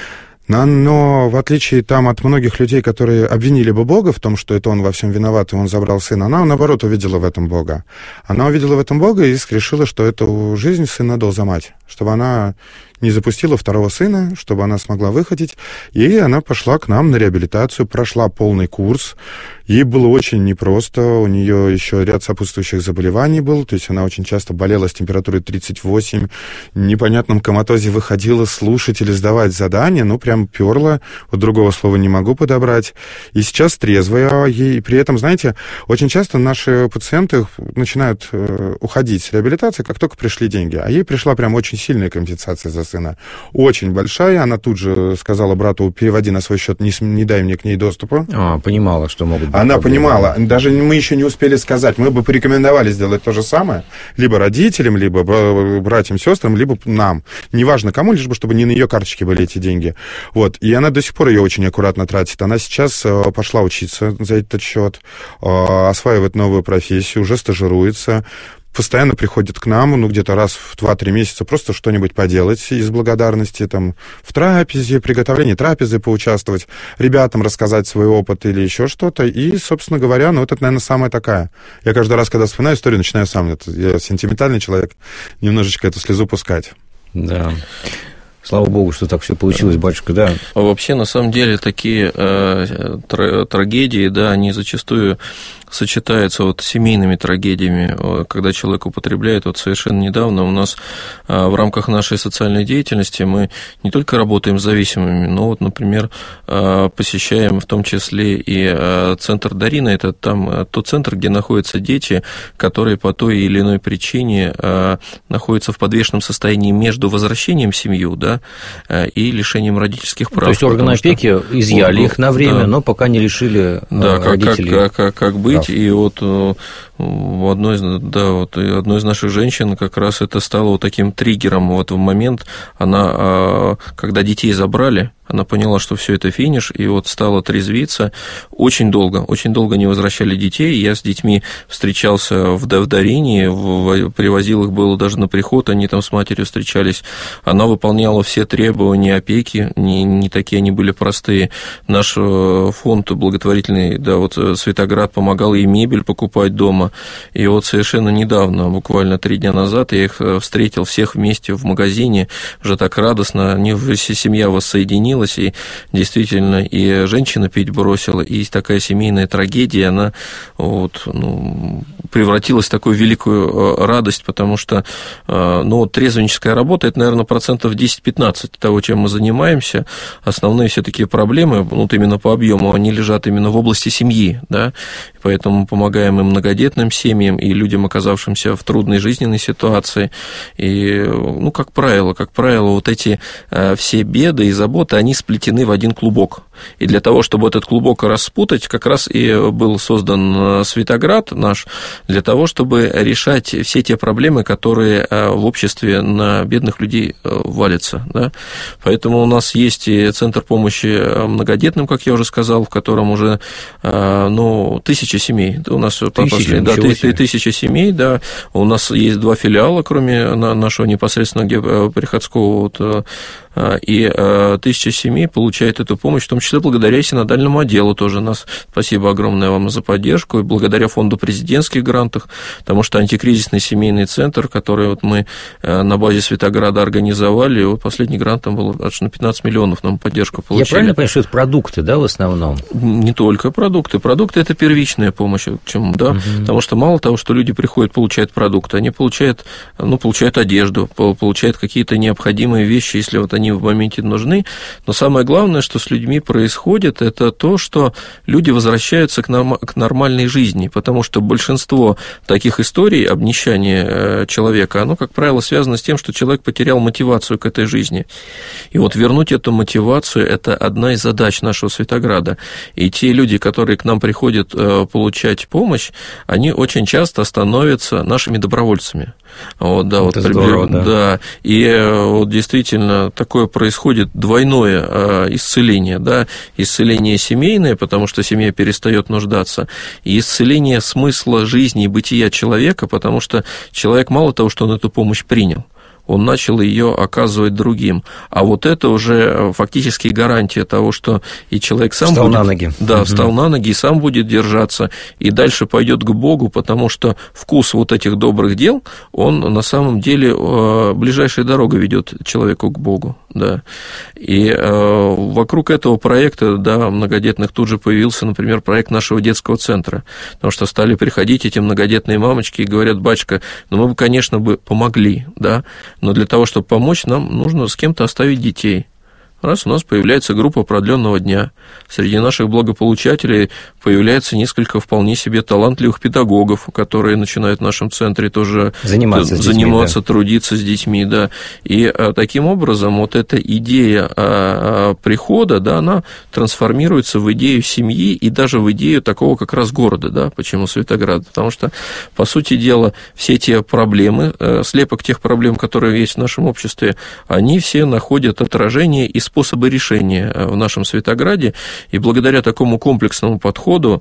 Но в отличие там от многих людей, которые обвинили бы Бога в том, что это он во всем виноват, и он забрал сына, она, наоборот, увидела в этом Бога. Она увидела в этом Бога и решила, что эту жизнь сын отдал за мать, чтобы она не запустила второго сына, чтобы она смогла выходить. И она пошла к нам на реабилитацию, прошла полный курс. Ей было очень непросто, у нее еще ряд сопутствующих заболеваний был, то есть она очень часто болела с температурой 38, в непонятном коматозе выходила слушать или сдавать задания, прям перла, вот другого слова не могу подобрать. И сейчас трезвая, ей при этом, знаете, очень часто наши пациенты начинают уходить с реабилитации, как только пришли деньги, а ей пришла прям очень сильная компенсация за сына, очень большая, она тут же сказала брату: переводи на свой счет, не дай мне к ней доступа. Понимала, что могут быть она проблемы. Понимала, даже мы еще не успели сказать, мы бы порекомендовали сделать то же самое, либо родителям, либо братьям, сестрам, либо нам, неважно кому, лишь бы чтобы не на ее карточке были эти деньги. Вот, и она до сих пор ее очень аккуратно тратит. Она сейчас пошла учиться за этот счет, осваивает новую профессию, уже стажируется, постоянно приходит к нам, где-то раз в 2-3 месяца просто что-нибудь поделать из благодарности, там, в трапезе, приготовлении трапезы поучаствовать, ребятам рассказать свой опыт или еще что-то. И, собственно говоря, это, наверное, самая такая. Я каждый раз, когда вспоминаю историю, начинаю сам, я сентиментальный человек, немножечко эту слезу пускать. Да. Слава Богу, что так все получилось, батюшка, да. А вообще, на самом деле, такие трагедии, да, они зачастую сочетаются с семейными трагедиями, когда человек употребляет. Совершенно недавно у нас в рамках нашей социальной деятельности мы не только работаем с зависимыми, но например, посещаем в том числе и центр Дарина. Это там тот центр, где находятся дети, которые по той или иной причине находятся в подвешенном состоянии между возвращением в семью, да, и лишением родительских прав. То есть органы опеки изъяли их на время, да, но пока не лишили родителей. Как быть? И у одной из наших женщин как раз это стало таким триггером в момент, она, когда детей забрали, она поняла, что все это финиш, и стала трезвиться. Очень долго не возвращали детей. Я с детьми встречался в Дарине, привозил их, было даже на приход, они там с матерью встречались. Она выполняла все требования опеки, не такие они были простые. Наш фонд благотворительный, Светоград, помогал ей мебель покупать дома. И совершенно недавно, буквально 3 дня назад, я их встретил всех вместе в магазине, уже так радостно, семья воссоединилась. И действительно, и женщина пить бросила, и такая семейная трагедия, она превратилась в такую великую радость, потому что трезвенническая работа – это, наверное, 10-15% того, чем мы занимаемся. Основные все такие проблемы, именно по объему, они лежат именно в области семьи, да, и поэтому мы помогаем и многодетным семьям, и людям, оказавшимся в трудной жизненной ситуации. И, как правило, эти все беды и заботы, они сплетены в один клубок. И для того, чтобы этот клубок распутать, как раз и был создан Светоград наш, для того, чтобы решать все те проблемы, которые в обществе на бедных людей валятся. Да? Поэтому у нас есть и центр помощи многодетным, как я уже сказал, в котором уже 1000 семей. У нас пошли 1000 семей, да. У нас есть 2 филиала, кроме нашего непосредственно, где приходского и 1000 семей получает эту помощь, в том числе благодаря синодальному отделу тоже. Спасибо огромное вам за поддержку, и благодаря фонду президентских грантов, потому что антикризисный семейный центр, который вот мы на базе Светограда организовали, вот последний грант там был аж на 15 миллионов, нам поддержку получили. Я правильно понимаю, что это продукты, да, в основном? Не только продукты. Продукты – это первичная помощь, да, потому что мало того, что люди приходят, получают продукты, они получают одежду, получают какие-то необходимые вещи, если вот они в моменте нужны, но самое главное, что с людьми происходит, это то, что люди возвращаются к нормальной жизни, потому что большинство таких историй обнищания человека, оно, как правило, связано с тем, что человек потерял мотивацию к этой жизни. И вот вернуть эту мотивацию – это одна из задач нашего Светограда. И те люди, которые к нам приходят получать помощь, они очень часто становятся нашими добровольцами. Вот, да, вот, здорово, да. Да, и вот действительно такое происходит двойное исцеление, да, исцеление семейное, потому что семья перестает нуждаться, и исцеление смысла жизни и бытия человека, потому что человек мало того, что он эту помощь принял, он начал ее оказывать другим. А вот это уже фактически гарантия того, что и человек сам встал на ноги. Да, встал на ноги и сам будет держаться, и дальше пойдет к Богу, потому что вкус вот этих добрых дел, он на самом деле ближайшая дорога ведет человеку к Богу. Да. И вокруг этого проекта, да, многодетных тут же появился, например, проект нашего детского центра, потому что стали приходить эти многодетные мамочки и говорят: батюшка, мы бы, конечно, помогли, да, но для того, чтобы помочь, нам нужно с кем-то оставить детей. Раз у нас появляется группа продленного дня, среди наших благополучателей появляется несколько вполне себе талантливых педагогов, которые начинают в нашем центре тоже заниматься, трудиться с детьми, да. И таким образом вот эта идея прихода, да, она трансформируется в идею семьи и даже в идею такого как раз города, да. Почему Светоград? Потому что, по сути дела, все те проблемы, слепок тех проблем, которые есть в нашем обществе, они все находят отражение и способы решения в нашем Светограде, и благодаря такому комплексному подходу,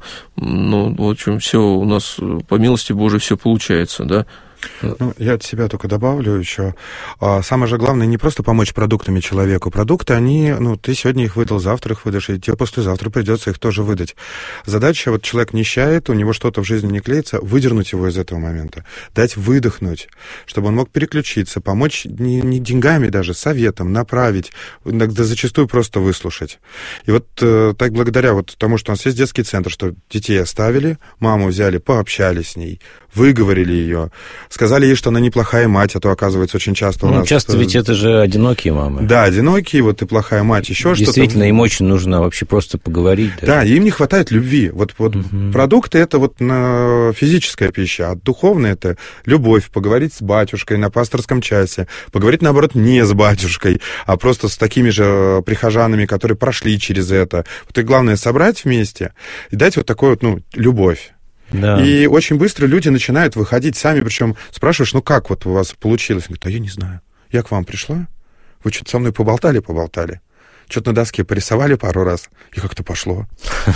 в общем, все у нас, по милости Божией, все получается, да. Я от себя только добавлю еще. Самое же главное не просто помочь продуктами человеку. Продукты, они, ты сегодня их выдал, завтра их выдашь, и тебе послезавтра придется их тоже выдать. Задача, вот человек нищает, у него что-то в жизни не клеится, выдернуть его из этого момента, дать выдохнуть, чтобы он мог переключиться, помочь не деньгами даже, советом, направить, иногда зачастую просто выслушать. И вот так благодаря вот тому, что у нас есть детский центр, что детей оставили, маму взяли, пообщались с ней, выговорили ее, сказали ей, что она неплохая мать, а то, оказывается, очень часто у нас... часто ведь это же одинокие мамы. Да, одинокие, вот ты плохая мать, еще что-то. Действительно, им очень нужно вообще просто поговорить. Да, им не хватает любви. Вот продукты – это вот физическая пища, а духовная – это любовь, поговорить с батюшкой на пасторском часе, поговорить, наоборот, не с батюшкой, а просто с такими же прихожанами, которые прошли через это. Вот и главное – собрать вместе и дать вот такую вот, любовь. Да. И очень быстро люди начинают выходить сами, причем спрашиваешь, как вот у вас получилось? Он говорит: я не знаю, я к вам пришла, вы что-то со мной поболтали, что-то на доске порисовали пару раз, и как-то пошло.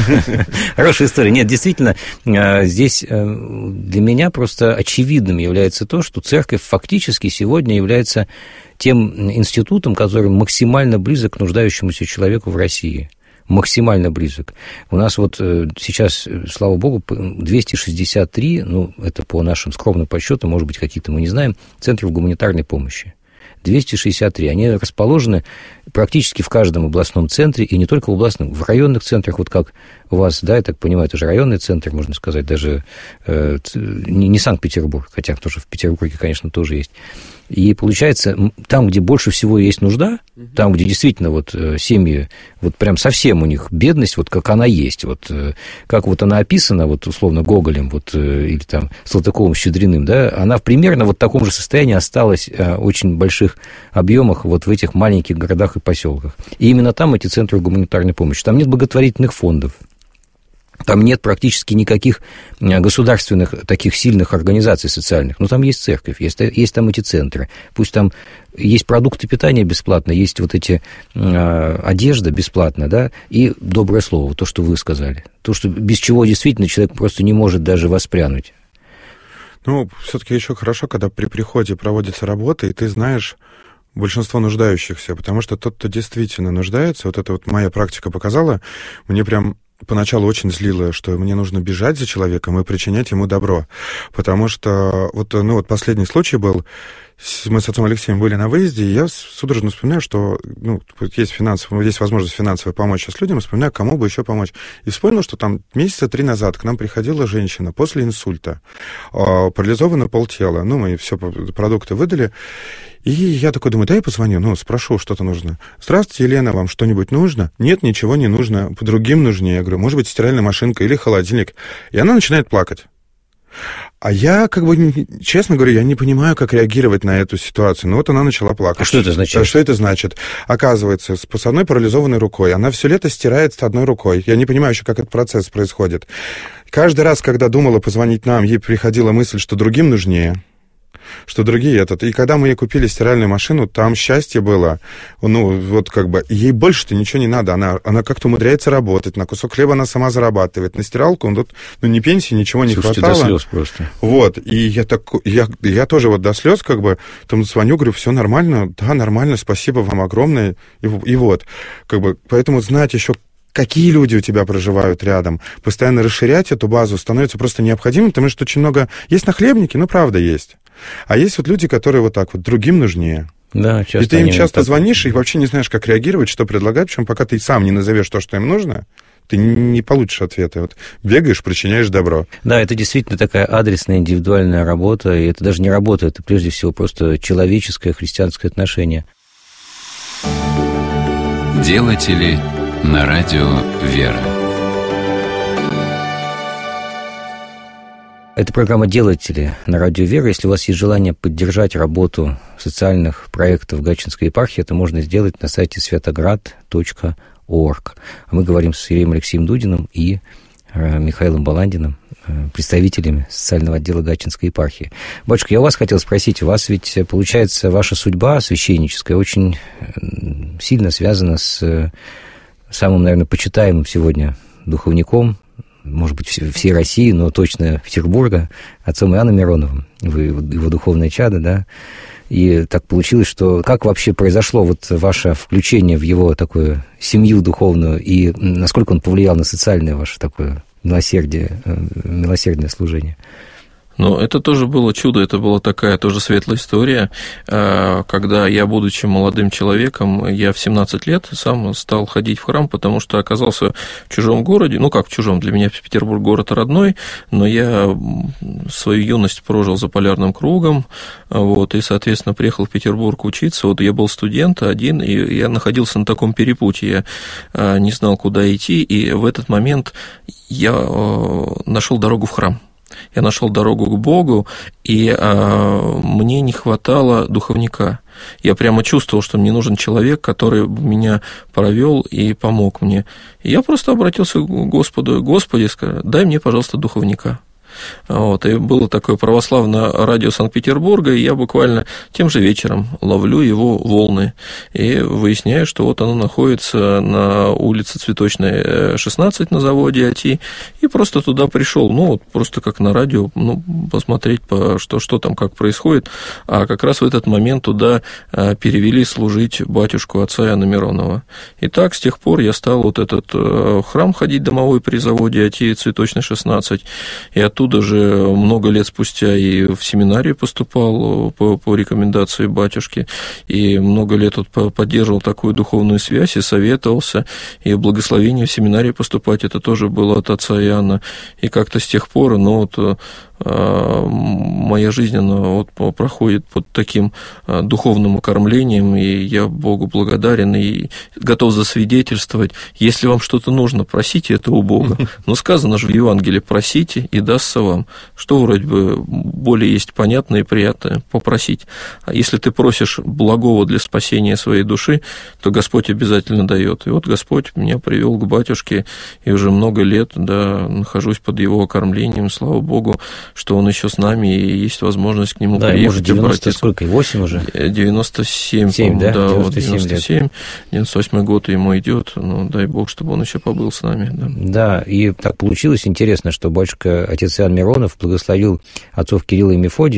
Хорошая история. Нет, действительно, здесь для меня просто очевидным является то, что церковь фактически сегодня является тем институтом, который максимально близок к нуждающемуся человеку в России. Максимально близок. У нас вот сейчас, слава богу, 263, это по нашим скромным подсчетам, может быть, какие-то мы не знаем, центров гуманитарной помощи. 263. Они расположены практически в каждом областном центре, и не только в областном, в районных центрах, вот как у вас, да, я так понимаю, это же районный центр, можно сказать, даже не Санкт-Петербург, хотя тоже в Петербурге, конечно, тоже есть. И получается, там, где больше всего есть нужда, там, где действительно вот семьи, вот прям совсем у них бедность, вот как она есть, вот как вот она описана, вот условно Гоголем, вот, или там Салтыковым, Щедриным, да, она примерно вот в таком же состоянии осталась в очень больших объемах вот в этих маленьких городах и поселках. И именно там эти центры гуманитарной помощи. Там нет благотворительных фондов. Там нет практически никаких государственных таких сильных организаций социальных. Но там есть церковь, есть там эти центры. Пусть там есть продукты питания бесплатно, есть вот эти одежда бесплатно, да, и доброе слово, то, что вы сказали. То, что без чего действительно человек просто не может даже воспрянуть. Все-таки еще хорошо, когда при приходе проводится работа, и ты знаешь большинство нуждающихся, потому что тот, кто действительно нуждается, вот это вот моя практика показала, мне прям поначалу очень злило, что мне нужно бежать за человеком и причинять ему добро, потому что вот последний случай был, мы с отцом Алексеем были на выезде, и я судорожно вспоминаю, что есть возможность финансово помочь сейчас людям, вспоминаю, кому бы еще помочь. И вспомнил, что там месяца 3 назад к нам приходила женщина после инсульта, парализована полтела, мы все продукты выдали, и я такой думаю, дай позвоню, спрошу, что-то нужно. Здравствуйте, Елена, вам что-нибудь нужно? Нет, ничего не нужно, по другим нужнее. Я говорю, может быть, стиральная машинка или холодильник. И она начинает плакать. А я, честно говоря, я не понимаю, как реагировать на эту ситуацию. Вот она начала плакать. А что это значит? Что это значит? Оказывается, с одной парализованной рукой, она все лето стирает с одной рукой. Я не понимаю еще, как этот процесс происходит. Каждый раз, когда думала позвонить нам, ей приходила мысль, что другим нужнее, что другие И когда мы ей купили стиральную машину, там счастье было. Ей больше-то ничего не надо. Она как-то умудряется работать. На кусок хлеба она сама зарабатывает. На стиралку, ни пенсии, ничего не хватало. До слез просто. И я тоже до слез там звоню, говорю, все нормально? Да, нормально, спасибо вам огромное. Поэтому знать еще, какие люди у тебя проживают рядом, постоянно расширять эту базу становится просто необходимым, потому что очень много... Есть нахлебники, правда есть. А есть люди, которые другим нужнее. Да, часто. И ты им часто звонишь, и вообще не знаешь, как реагировать, что предлагать, причем пока ты сам не назовешь то, что им нужно, ты не получишь ответа. Бегаешь, причиняешь добро. Да, это действительно такая адресная, индивидуальная работа, и это даже не работа, это прежде всего просто человеческое христианское отношение. Делатели на радио «Вера». Это программа «Делатели» на радио «Вера». Если у вас есть желание поддержать работу социальных проектов Гатчинской епархии, это можно сделать на сайте sviatograd.org. Мы говорим с Иереем Алексеем Дудиным и Михаилом Баландиным, представителями социального отдела Гатчинской епархии. Батюшка, я у вас хотел спросить, у вас ведь, получается, ваша судьба священническая очень сильно связана с самым, наверное, почитаемым сегодня духовником, может быть, всей России, но точно Петербурга, отцом Иоанном Мироновым, вы его духовное чадо, да? И так получилось, что как вообще произошло ваше включение в его такую семью духовную, и насколько он повлиял на социальное ваше такое милосердное служение? Но это тоже было чудо, это была такая тоже светлая история, когда я, будучи молодым человеком, я в 17 лет сам стал ходить в храм, потому что оказался в чужом городе, как в чужом, для меня Петербург город родной, но я свою юность прожил за полярным кругом, и, соответственно, приехал в Петербург учиться, я был студент один, и я находился на таком перепутье, я не знал, куда идти, и в этот момент я нашел дорогу в храм. Я нашел дорогу к Богу, и мне не хватало духовника. Я прямо чувствовал, что мне нужен человек, который меня провел и помог мне. И я просто обратился к Господу: Господи, дай мне, пожалуйста, духовника. И было такое православное радио Санкт-Петербурга, и я буквально тем же вечером ловлю его волны и выясняю, что оно находится на улице Цветочная, 16 на заводе АТИ, и просто туда пришел, просто как на радио, посмотреть, что там, как происходит, а как раз в этот момент туда перевели служить батюшку отца Иоанна Миронова. И так с тех пор я стал этот храм ходить домовой при заводе АТИ Цветочная, 16, и оттуда же много лет спустя и в семинарию поступал по рекомендации батюшки, и много лет поддерживал такую духовную связь и советовался, и благословение в семинарии поступать это тоже было от отца Иоанна, и как-то с тех пор, моя жизнь, она проходит под таким духовным окормлением, и я Богу благодарен и готов засвидетельствовать. Если вам что-то нужно, просите это у Бога. Но сказано же в Евангелии: просите, и дастся вам. Что вроде бы более есть понятное и приятное — попросить. А если ты просишь благого для спасения своей души, то Господь обязательно дает. И Господь меня привел к батюшке, и уже много лет, нахожусь под его окормлением, слава Богу, что он еще с нами, и есть возможность к нему приехать. Да, может, 90, сколько, 8 уже? 97, 7, да? 97, 98 год ему идет, дай Бог, чтобы он еще побыл с нами. Да, и так получилось интересно, что батюшка, отец Иоанн Миронов, благословил отцов Кирилла и Мефодия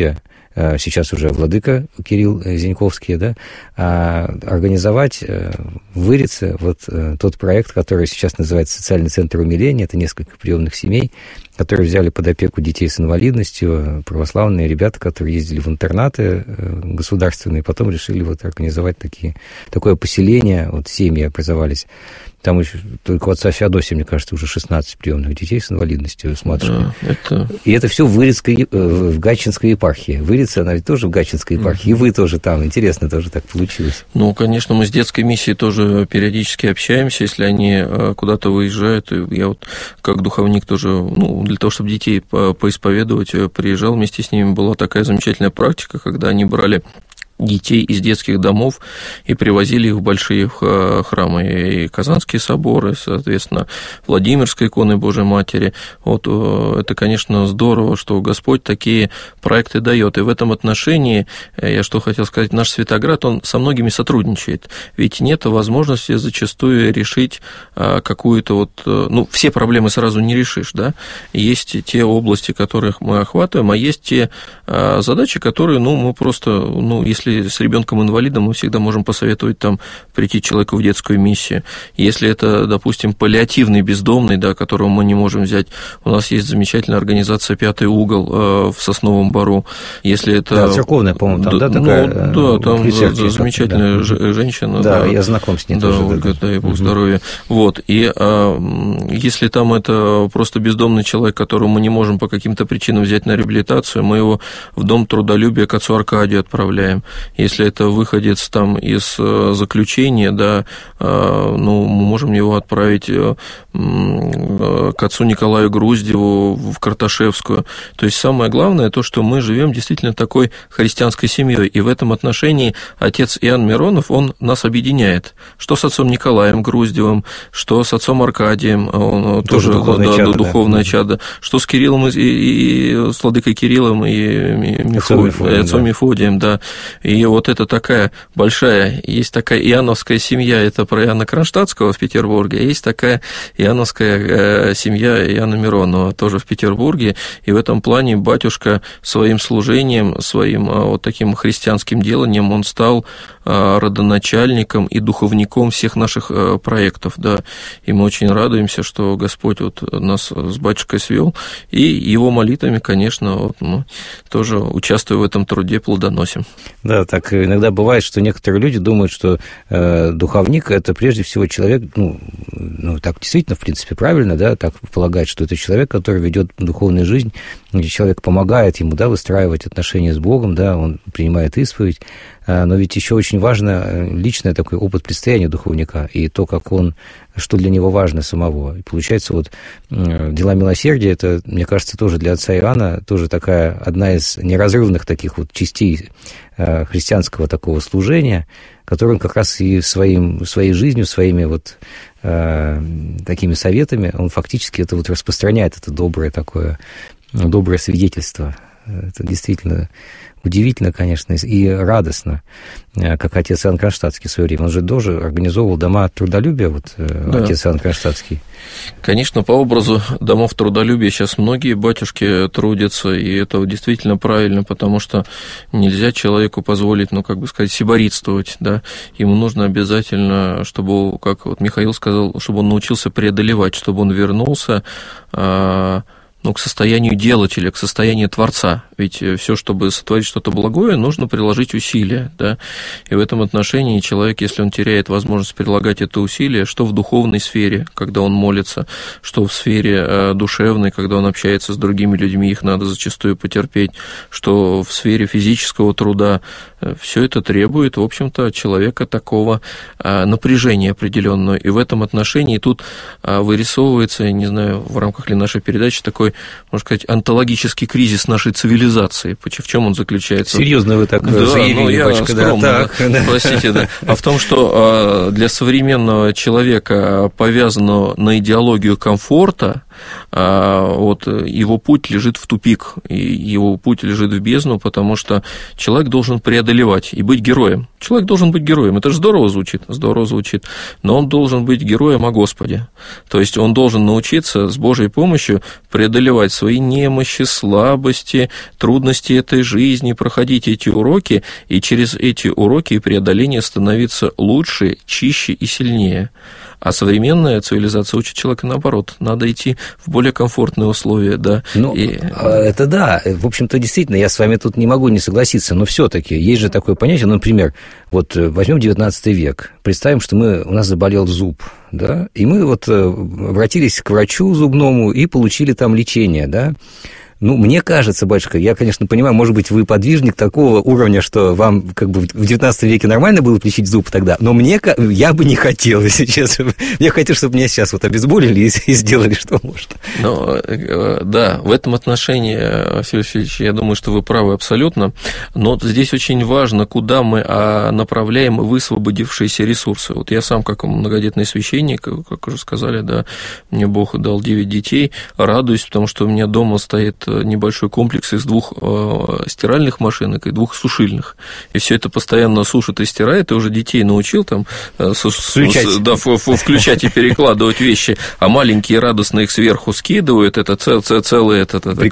сейчас уже владыка Кирилл Зеньковский, да, организовать в Ирице вот тот проект, который сейчас называется «Социальный центр умиления». Это несколько приемных семей, которые взяли под опеку детей с инвалидностью, православные ребята, которые ездили в интернаты государственные, потом решили вот организовать такое поселение, вот семьи образовались. Там еще только у отца Феодосия, мне кажется, уже 16 приемных детей с инвалидностью, с матушкой. Да, И это все в Гатчинской епархии. В Ирице, она ведь тоже в Гатчинской епархии, и вы тоже там. Интересно тоже так получилось. Ну, конечно, мы с детской миссией тоже периодически общаемся, если они куда-то выезжают. Я вот как духовник тоже, для того, чтобы детей поисповедовать, приезжал вместе с ними. Была такая замечательная практика, когда они брали детей из детских домов и привозили их в большие храмы, и Казанские соборы, соответственно, Владимирской иконы Божией Матери. Вот это, конечно, здорово, что Господь такие проекты дает. И в этом отношении, я что хотел сказать, наш Святоград, он со многими сотрудничает. Ведь нет возможности зачастую решить какую-то все проблемы сразу не решишь, да? Есть те области, которых мы охватываем, а есть те задачи, которые, мы просто, если с ребенком-инвалидом, мы всегда можем посоветовать там прийти человеку в детскую миссию. Если это, допустим, паллиативный бездомный, да, которого мы не можем взять, у нас есть замечательная организация «Пятый угол» в Сосновом Бору. Если это... Да, церковная, по-моему, там, такая... там замечательная женщина. Да, я знаком с ней тоже. Ольга, дай Бог здоровья. Вот, и если там это просто бездомный человек, которого мы не можем по каким-то причинам взять на реабилитацию, мы его в Дом трудолюбия к отцу Аркадию отправляем. Если это выходец там из заключения, да, мы можем его отправить к отцу Николаю Груздеву в Карташевскую. То есть самое главное то, что мы живем действительно такой христианской семьей, и в этом отношении отец Иоанн Миронов, он нас объединяет. Что с отцом Николаем Груздевым, что с отцом Аркадием, он тоже духовное чадо, что с Кириллом и с владыкой Кириллом и отцом Мефодием, да. И вот это такая большая, есть такая иоанновская семья, это про Иоанна Кронштадтского в Петербурге, а есть такая иоанновская семья Иоанна Миронова тоже в Петербурге, и в этом плане батюшка своим служением, своим вот таким христианским деланием, он стал родоначальником и духовником всех наших проектов, да, и мы очень радуемся, что Господь вот нас с батюшкой свел, и его молитвами, конечно, вот мы тоже, участвуя в этом труде, плодоносим. Да, так иногда бывает, что некоторые люди думают, что духовник – это прежде всего человек, так действительно, в принципе, правильно, да, так полагать, что это человек, который ведет духовную жизнь, где человек помогает ему, да, выстраивать отношения с Богом, да, он принимает исповедь, но ведь еще очень важно личный такой опыт предстояния духовника и то, что для него важно самого. И получается, вот дела милосердия, это, мне кажется, тоже для отца Иоанна тоже такая одна из неразрывных таких вот частей христианского такого служения, который он как раз и своей жизнью, своими вот такими советами, он фактически это вот распространяет, это доброе свидетельство. Это действительно удивительно, конечно, и радостно, как отец Иоанн Кронштадтский в свое время. Он же тоже организовывал дома трудолюбия, да. Отец Иоанн Кронштадтский. Конечно, по образу домов трудолюбия сейчас многие батюшки трудятся, и это действительно правильно, потому что нельзя человеку позволить, сиборитствовать, да, ему нужно обязательно, чтобы, как вот Михаил сказал, чтобы он научился преодолевать, чтобы он вернулся к состоянию делателя, к состоянию Творца. Ведь все, чтобы сотворить что-то благое, нужно приложить усилия, да. И в этом отношении человек, если он теряет возможность прилагать это усилие, что в духовной сфере, когда он молится, что в сфере душевной, когда он общается с другими людьми, их надо зачастую потерпеть, что в сфере физического труда, все это требует, в общем-то, от человека такого напряжения определенного. И в этом отношении тут вырисовывается, не знаю, в рамках ли нашей передачи, такой, можно сказать, онтологический кризис нашей цивилизации. В чем он заключается? Серьезно вы так заявили, я батюшка, скромно, простите, да. А в том, что для современного человека, повязанного на идеологию комфорта, вот его путь лежит в тупик, и его путь лежит в бездну, потому что человек должен преодолевать и быть героем. Человек должен быть героем. Это же здорово звучит, но он должен быть героем о Господе. То есть он должен научиться с Божьей помощью преодолевать свои немощи, слабости, трудности этой жизни, проходить эти уроки, и через эти уроки и преодоления становиться лучше, чище и сильнее. А современная цивилизация учит человека наоборот. Надо идти в более комфортные условия, да. Ну, это да. В общем-то, действительно, я с вами тут не могу не согласиться, но все-таки есть же такое понятие, ну, например, вот возьмем 19 век, представим, что у нас заболел зуб, да, и мы вот обратились к врачу зубному и получили там лечение, да. Ну, мне кажется, батюшка, я, конечно, понимаю, может быть, вы подвижник такого уровня, что вам как бы в 19 веке нормально было лечить зуб тогда, но я бы не хотел, если честно. Я хотел, чтобы меня сейчас вот обезболили и сделали, что можно. Ну, да, в этом отношении, Василий Васильевич, я думаю, что вы правы абсолютно, но здесь очень важно, куда мы направляем высвободившиеся ресурсы. Вот я сам, как многодетный священник, как уже сказали, да, мне Бог дал 9 детей, радуюсь, потому что у меня дома стоит небольшой комплекс из 2 стиральных машинок и 2 сушильных. И все это постоянно сушит и стирает. И уже детей научил там включать и перекладывать вещи, а маленькие радостно их сверху скидывают. Это целый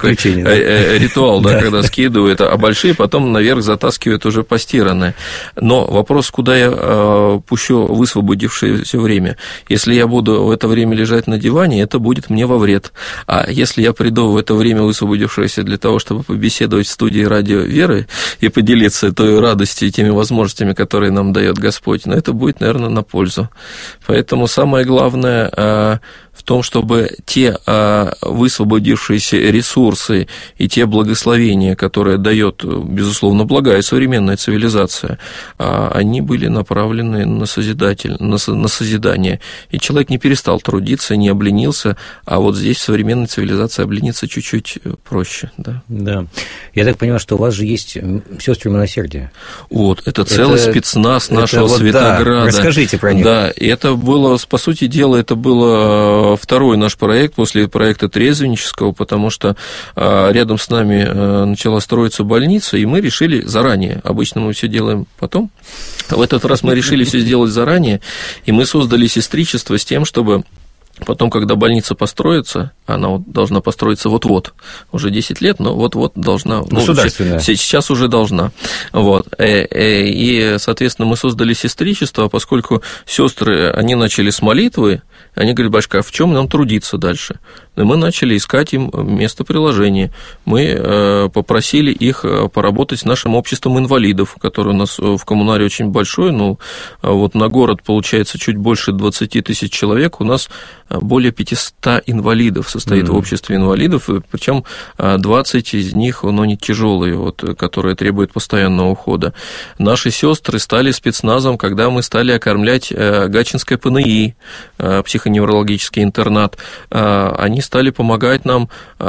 ритуал, да, когда скидывают, а большие потом наверх затаскивают уже постиранное. Но вопрос, куда я пущу высвободившееся время. Если я буду в это время лежать на диване, это будет мне во вред. А если я приду в это время высвободившееся для того, чтобы побеседовать в студии радио Веры и поделиться той радостью и теми возможностями, которые нам дает Господь, но это будет, наверное, на пользу. Поэтому самое главное в том, чтобы те высвободившиеся ресурсы и те благословения, которые дает, безусловно, благая современная цивилизация, они были направлены на созидание. И человек не перестал трудиться, не обленился, а вот здесь в современной цивилизации облениться чуть-чуть проще. Да. Да. Я так понимаю, что у вас же есть сестры милосердия. Вот, это целый спецназ нашего Светограда. Да. Расскажите про них. Да, и это было, по сути дела, это было второй наш проект после проекта трезвеннического, потому что рядом с нами начала строиться больница, и мы решили заранее. Обычно мы все делаем потом. В этот раз мы решили все сделать заранее, и мы создали сестричество с тем, чтобы потом, когда больница построится, она должна построиться вот-вот, уже 10 лет, но вот-вот должна... Государственная. Сейчас уже должна. Вот. И, соответственно, мы создали сестричество, поскольку сестры, они начали с молитвы, они говорят: батюшка, а в чем нам трудиться дальше? И мы начали искать им место приложения. Мы попросили их поработать с нашим обществом инвалидов, которое у нас в коммунаре очень большое, ну, вот на город, получается, чуть больше 20 тысяч человек, у нас более 500 инвалидов состоит в обществе инвалидов, причем 20 из них, ну, не тяжелые, вот, которые требуют постоянного ухода. Наши сестры стали спецназом, когда мы стали окормлять Гатчинское ПНИ, психоневрологический интернат. Они стали помогать нам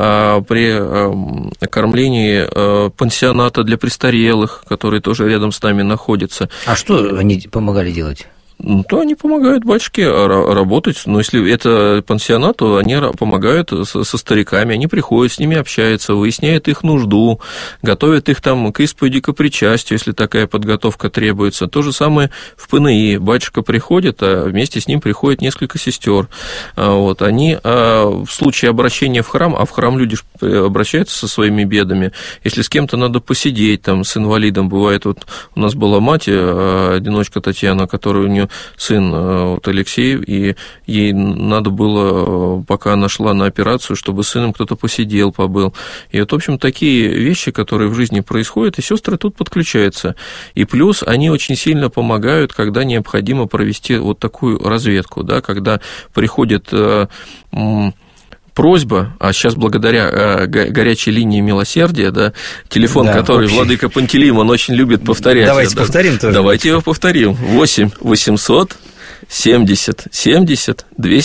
при кормлении пансионата для престарелых, который тоже рядом с нами находится. А что они помогали делать? То они помогают батюшке работать, но если это пансионат, то они помогают со стариками, они приходят, с ними общаются, выясняют их нужду, готовят их там к исповеди, к причастию, если такая подготовка требуется. То же самое в ПНИ. Батюшка приходит, а вместе с ним приходит несколько сестер. Вот, они в случае обращения в храм, а в храм люди обращаются со своими бедами, если с кем-то надо посидеть, там, с инвалидом, бывает, вот у нас была мать, одиночка Татьяна, которая у нее сын вот, Алексей, и ей надо было, пока она шла на операцию, чтобы с сыном кто-то посидел, побыл. И вот, в общем, такие вещи, которые в жизни происходят, и сестры тут подключаются. И плюс они очень сильно помогают, когда необходимо провести вот такую разведку, да, когда приходит просьба, а сейчас благодаря горячей линии милосердия, да, телефон, да, который владыка Пантелеимон очень любит повторять. Давайте повторим тоже. Давайте его повторим. 8 800 70 70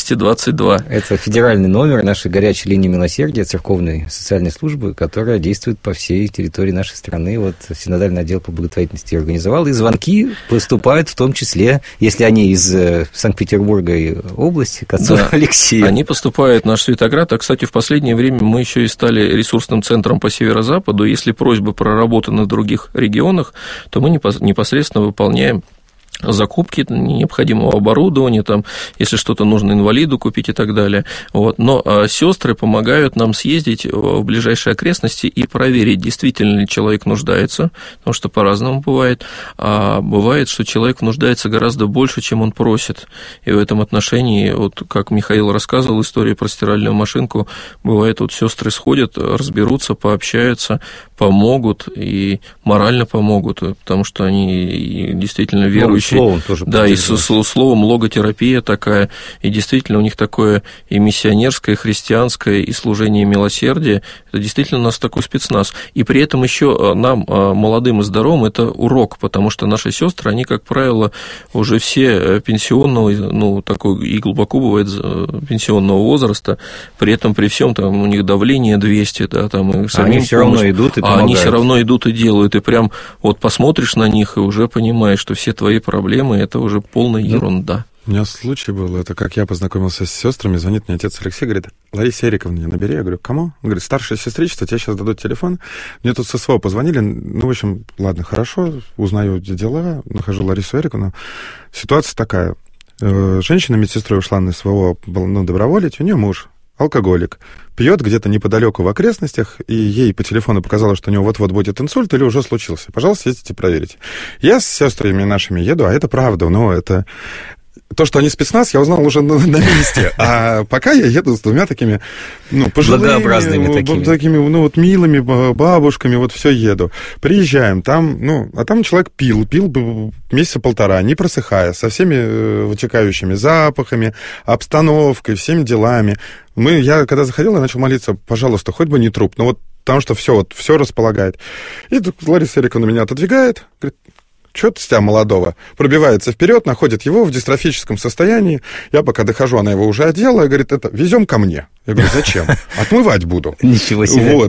222. Это федеральный номер нашей горячей линии милосердия, церковной социальной службы, которая действует по всей территории нашей страны. Вот Синодальный отдел по благотворительности организовал, и звонки поступают в том числе, если они из Санкт-Петербурга и области, к отцу Алексею. Они поступают в наш Святоград, а, кстати, в последнее время мы еще и стали ресурсным центром по северо-западу. Если просьбы проработаны в других регионах, то мы непосредственно выполняем закупки необходимого оборудования, там, если что-то нужно инвалиду купить и так далее. Вот. Но сестры помогают нам съездить в ближайшие окрестности и проверить, действительно ли человек нуждается, потому что по-разному бывает. А бывает, что человек нуждается гораздо больше, чем он просит. И в этом отношении, вот как Михаил рассказывал историю про стиральную машинку, бывает, вот сестры сходят, разберутся, пообщаются, помогут и морально помогут, потому что они действительно верующие. Словом тоже. Да, и словом логотерапия такая, и действительно у них такое и миссионерское, и христианское, и служение милосердия. Это действительно у нас такой спецназ. И при этом еще нам, молодым и здоровым, это урок, потому что наши сестры, они, как правило, уже все пенсионного, ну, такой и глубоко бывает пенсионного возраста, при этом при всем там у них давление 200, да, там и они все равно идут и помогают. Они все равно идут и делают, и прям вот посмотришь на них и уже понимаешь, что все твои проблемы – это уже полная ерунда. У меня случай был, это как я познакомился с сестрами, звонит мне отец Алексей, говорит: Лариса Эриковна, набери. Я говорю: кому? Он говорит: старшая сестричество, тебе сейчас дадут телефон. Мне тут со СВО позвонили, ну, в общем, ладно, хорошо, узнаю дела, нахожу Ларису Эриковну. Ситуация такая, женщина медсестрой ушла на СВО, доброволить, у нее муж алкоголик, пьет где-то неподалеку в окрестностях, и ей по телефону показалось, что у него вот-вот будет инсульт или уже случился. Пожалуйста, ездите проверить. Я с сестрами нашими еду, а это правда, но это... То, что они спецназ, я узнал уже на месте. А пока я еду с двумя такими, ну, пожилыми, такими, ну, вот милыми бабушками, вот все еду. Приезжаем, там, ну, а там человек пил месяца полтора, не просыхая, со всеми вытекающими запахами, обстановкой, всеми делами. Я, когда заходил, я начал молиться: пожалуйста, хоть бы не труп. Ну, вот, потому что все располагает. И Лариса Эриковна меня отодвигает, говорит: что-то с тебя молодого. Пробивается вперед, находит его в дистрофическом состоянии. Я пока дохожу, она его уже одела, и говорит: это везем ко мне. Я говорю: зачем? Отмывать буду. Ничего себе. Вот.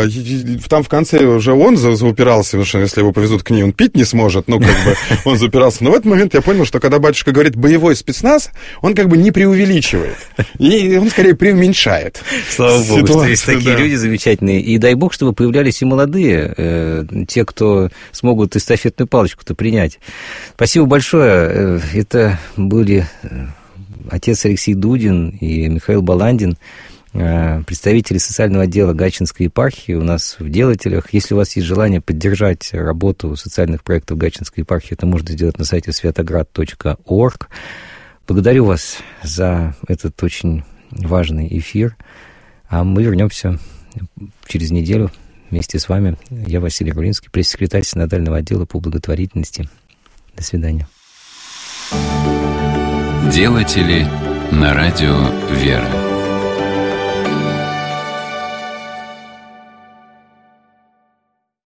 Там в конце уже он заупирался, потому что если его повезут к ней, он пить не сможет. Ну, как бы он заупирался. Но в этот момент я понял, что когда батюшка говорит «боевой спецназ», он как бы не преувеличивает. И он скорее преуменьшает. Слава богу, что есть такие люди замечательные. И дай бог, чтобы появлялись и молодые, те, кто смогут эстафетную палочку-то принять. Спасибо большое. Это были отец Алексей Дудин и Михаил Баландин, представители социального отдела Гатчинской епархии у нас в Делателях. Если у вас есть желание поддержать работу социальных проектов Гатчинской епархии, это можно сделать на сайте sviatograd.org. Благодарю вас за этот очень важный эфир. А мы вернемся через неделю вместе с вами. Я Василий Рулинский, пресс-секретарь Синодального отдела по благотворительности. До свидания. Делатели на радио «Вера».